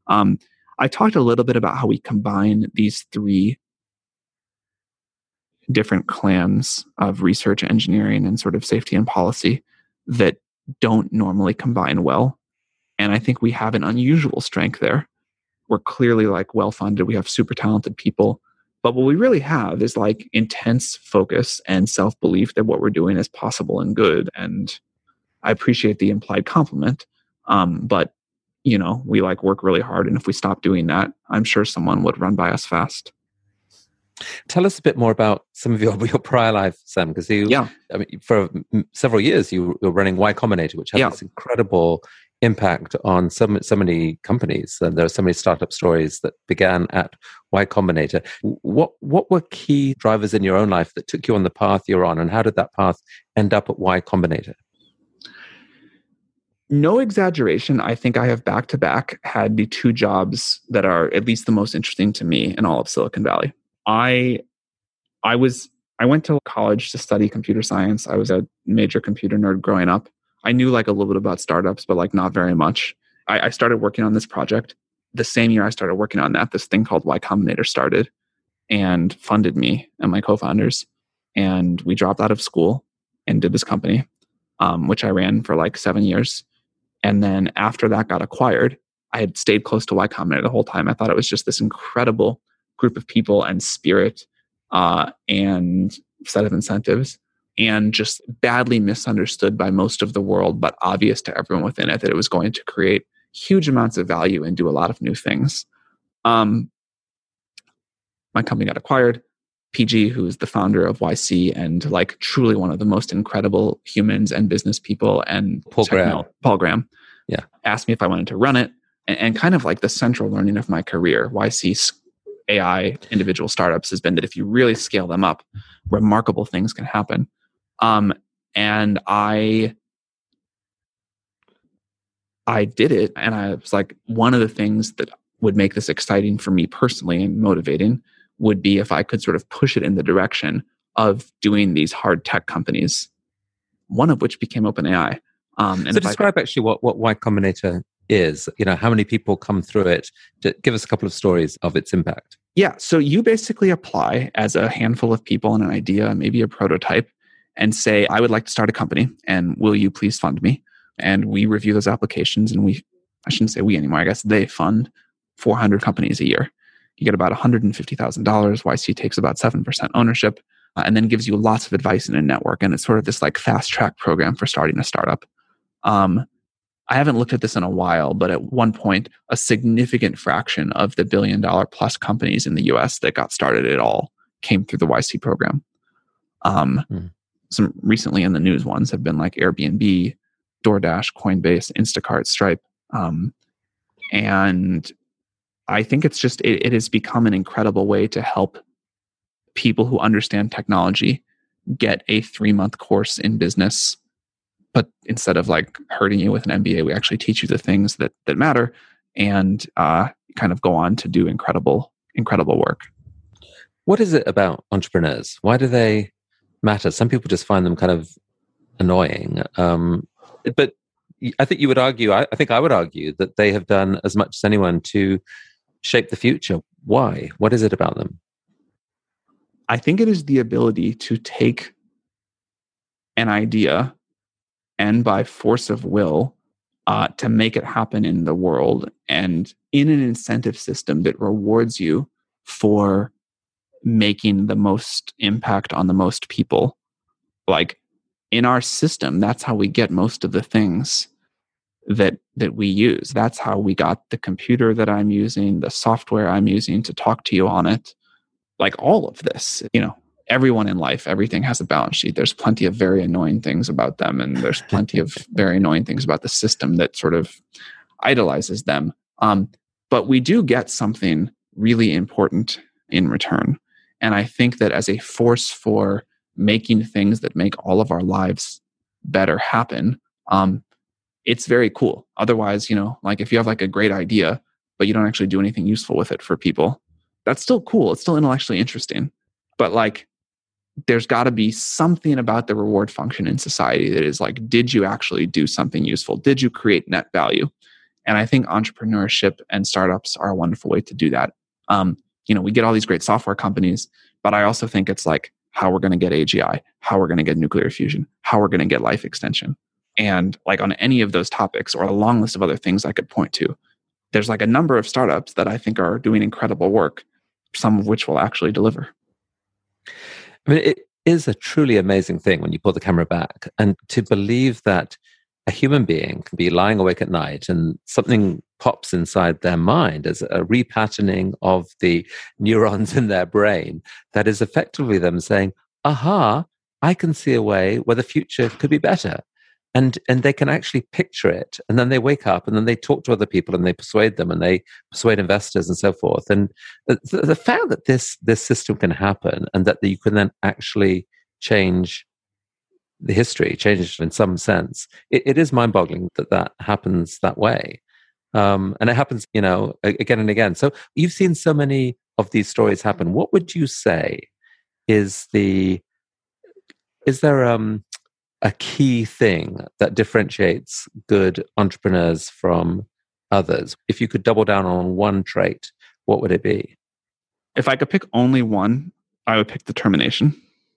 Um, I talked a little bit about how we combine these three different clans of research, engineering, and sort of safety and policy that don't normally combine well. And I think we have an unusual strength there. We're clearly like well-funded. We have super talented people. But what we really have is like intense focus and self-belief that what we're doing is possible and good. And I appreciate the implied compliment. Um, but, you know, we like work really hard. And if we stop doing that, I'm sure someone would run by us fast. Tell us a bit more about some of your, your prior life, Sam, because you, yeah. I mean, for several years you were running Y Combinator, which had yeah. this incredible impact on so, so many companies. And there are so many startup stories that began at Y Combinator. What what were key drivers in your own life that took you on the path you're on, and how did that path end up at Y Combinator? No exaggeration, I think I have back to back had the two jobs that are at least the most interesting to me in all of Silicon Valley. I I was I went to college to study computer science. I was a major computer nerd growing up. I knew like a little bit about startups, but like not very much. I, I started working on this project. The same year I started working on that, this thing called Y Combinator started and funded me and my co-founders. And we dropped out of school and did this company, um, which I ran for like seven years. And then after that got acquired, I had stayed close to Y Combinator the whole time. I thought it was just this incredible group of people and spirit uh, and set of incentives, and just badly misunderstood by most of the world, but obvious to everyone within it that it was going to create huge amounts of value and do a lot of new things. Um, my company got acquired. P G, who is the founder of Y C and like truly one of the most incredible humans and business people, and Paul Graham, Paul Graham, yeah, asked me if I wanted to run it, and, and kind of like the central learning of my career, Y C's A I individual startups has been that if you really scale them up, remarkable things can happen. Um, and I, I did it. And I was like, one of the things that would make this exciting for me personally and motivating would be if I could sort of push it in the direction of doing these hard tech companies, one of which became OpenAI. Um, and so describe I, actually what, what Y Combinator is, you know, how many people come through it? To give us a couple of stories of its impact. Yeah. So you basically apply as a handful of people and an idea, maybe a prototype, and say, I would like to start a company and will you please fund me? And we review those applications, and we, I shouldn't say we anymore, I guess they fund four hundred companies a year. You get about one hundred fifty thousand dollars. Y C takes about seven percent ownership uh, and then gives you lots of advice in a network. And it's sort of this like fast track program for starting a startup. Um, I haven't looked at this in a while, but at one point, a significant fraction of the billion dollar plus companies in the U S that got started at all came through the Y C program. Um, hmm. Some recently in the news ones have been like Airbnb, DoorDash, Coinbase, Instacart, Stripe. Um, and I think it's just, it, it has become an incredible way to help people who understand technology get a three month course in business. But instead of like hurting you with an M B A, we actually teach you the things that that matter, and uh, kind of go on to do incredible, incredible work. What is it about entrepreneurs? Why do they matter? Some people just find them kind of annoying. Um, but I think you would argue, I, I think I would argue that they have done as much as anyone to shape the future. Why? What is it about them? I think it is the ability to take an idea and by force of will, uh, to make it happen in the world and in an incentive system that rewards you for making the most impact on the most people. Like in our system, that's how we get most of the things that that we use. That's how we got the computer that I'm using, the software I'm using to talk to you on it. Like all of this, you know, everyone in life, everything has a balance sheet. There's plenty of very annoying things about them, and there's plenty of very annoying things about the system that sort of idolizes them. Um, but we do get something really important in return. And I think that as a force for making things that make all of our lives better happen, um, it's very cool. Otherwise, you know, like if you have like a great idea, but you don't actually do anything useful with it for people, that's still cool. It's still intellectually interesting. But like, there's got to be something about the reward function in society that is like, did you actually do something useful? Did you create net value? And I think entrepreneurship and startups are a wonderful way to do that. Um, you know, we get all these great software companies, but I also think it's like how we're going to get A G I, how we're going to get nuclear fusion, how we're going to get life extension. And like on any of those topics or a long list of other things I could point to, there's like a number of startups that I think are doing incredible work, some of which will actually deliver. I mean, it is a truly amazing thing when you pull the camera back, and to believe that a human being can be lying awake at night and something pops inside their mind as a repatterning of the neurons in their brain that is effectively them saying, aha, I can see a way where the future could be better. And and they can actually picture it. And then they wake up and then they talk to other people and they persuade them and they persuade investors and so forth. And the, the fact that this this system can happen and that you can then actually change the history, change it in some sense, it, it is mind-boggling that that happens that way. Um, and it happens, you know, again and again. So you've seen so many of these stories happen. What would you say is the, is there um, a key thing that differentiates good entrepreneurs from others? If you could double down on one trait, what would it be? If I could pick only one, I would pick determination.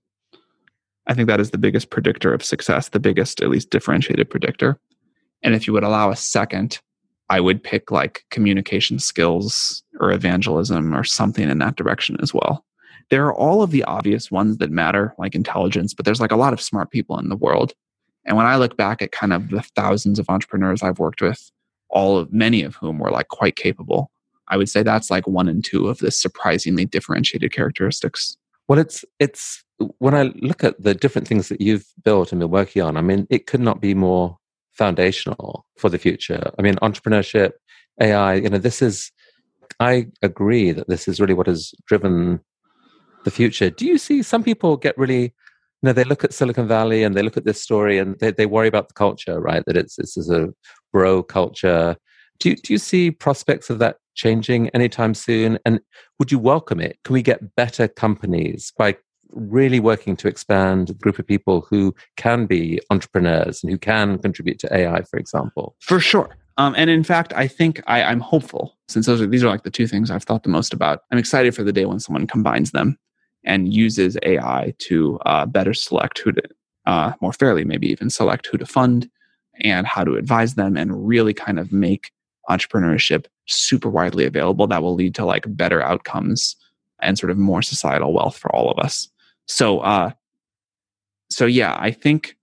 I think that is the biggest predictor of success, the biggest, at least differentiated predictor. And if you would allow a second, I would pick like communication skills or evangelism or something in that direction as well. There are all of the obvious ones that matter, like intelligence, but there's like a lot of smart people in the world. And when I look back at kind of the thousands of entrepreneurs I've worked with, all of many of whom were like quite capable, I would say that's like one and two of the surprisingly differentiated characteristics. Well, it's it's when I look at the different things that you've built and been working on, I mean, it could not be more foundational for the future. I mean, entrepreneurship, A I, you know, this is, I agree that this is really what has driven the future. Do you see some people get really, you know, they look at Silicon Valley and they look at this story and they, they worry about the culture, right? That it's, it's a bro culture. Do you, do you see prospects of that changing anytime soon? And would you welcome it? Can we get better companies by really working to expand the group of people who can be entrepreneurs and who can contribute to A I, for example? For sure. Um, and in fact, I think I, I'm hopeful, since those are, these are like the two things I've thought the most about. I'm excited for the day when someone combines them and uses A I to uh, better select who to, uh, more fairly, maybe even select who to fund and how to advise them and really kind of make entrepreneurship super widely available. That will lead to like better outcomes and sort of more societal wealth for all of us. So, uh, so yeah, I think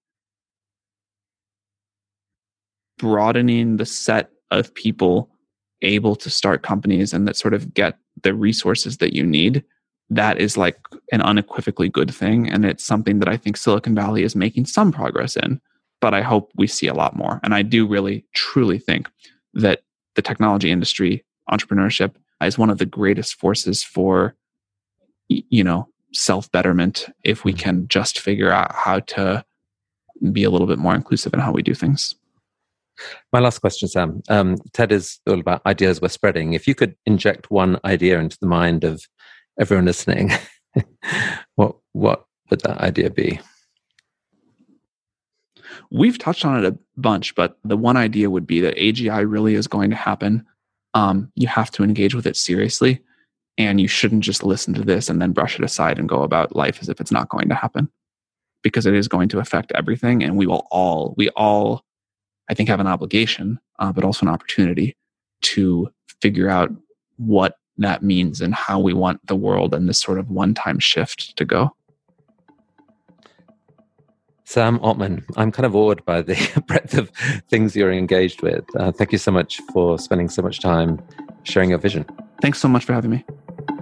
broadening the set of people able to start companies and that sort of get the resources that you need, that is like an unequivocally good thing. And it's something that I think Silicon Valley is making some progress in, but I hope we see a lot more. And I do really, truly think that the technology industry, entrepreneurship, is one of the greatest forces for, you know, self-betterment if we can just figure out how to be a little bit more inclusive in how we do things. My last question, Sam. Um, TED is all about ideas we're spreading. If you could inject one idea into the mind of everyone listening, what what would that idea be? We've touched on it a bunch, but the one idea would be that A G I really is going to happen. Um, you have to engage with it seriously, and you shouldn't just listen to this and then brush it aside and go about life as if it's not going to happen, because it is going to affect everything, and we will all, we all, I think, have an obligation, uh, but also an opportunity to figure out what that means and how we want the world and this sort of one-time shift to go. Sam Altman, I'm kind of awed by the breadth of things you're engaged with. Uh, thank you so much for spending so much time sharing your vision. Thanks so much for having me.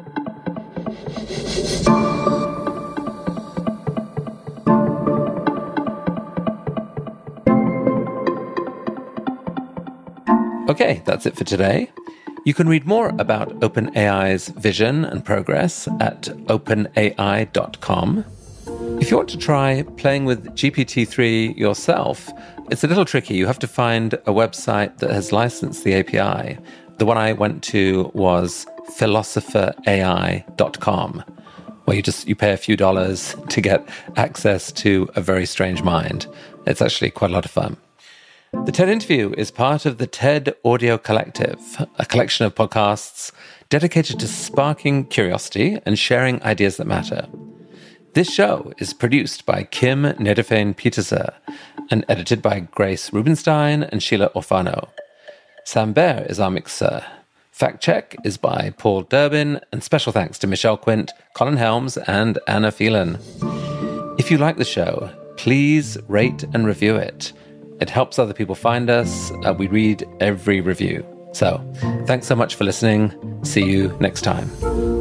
Okay, that's it for today. You can read more about OpenAI's vision and progress at open A I dot com. If you want to try playing with G P T three yourself, it's a little tricky. You have to find a website that has licensed the A P I. The one I went to was philosopher A I dot com, where you just you pay a few dollars to get access to a very strange mind. It's actually quite a lot of fun. The TED Interview is part of the TED Audio Collective, a collection of podcasts dedicated to sparking curiosity and sharing ideas that matter. This show is produced by Kim Nederfeen-Pieterse and edited by Grace Rubenstein and Sheila Orfano. Sam Baer is our mixer. Fact check is by Paul Durbin, and special thanks to Michelle Quint, Colin Helms, and Anna Phelan. If you like the show, please rate and review it. It helps other people find us. Uh, we read every review. So, thanks so much for listening. See you next time.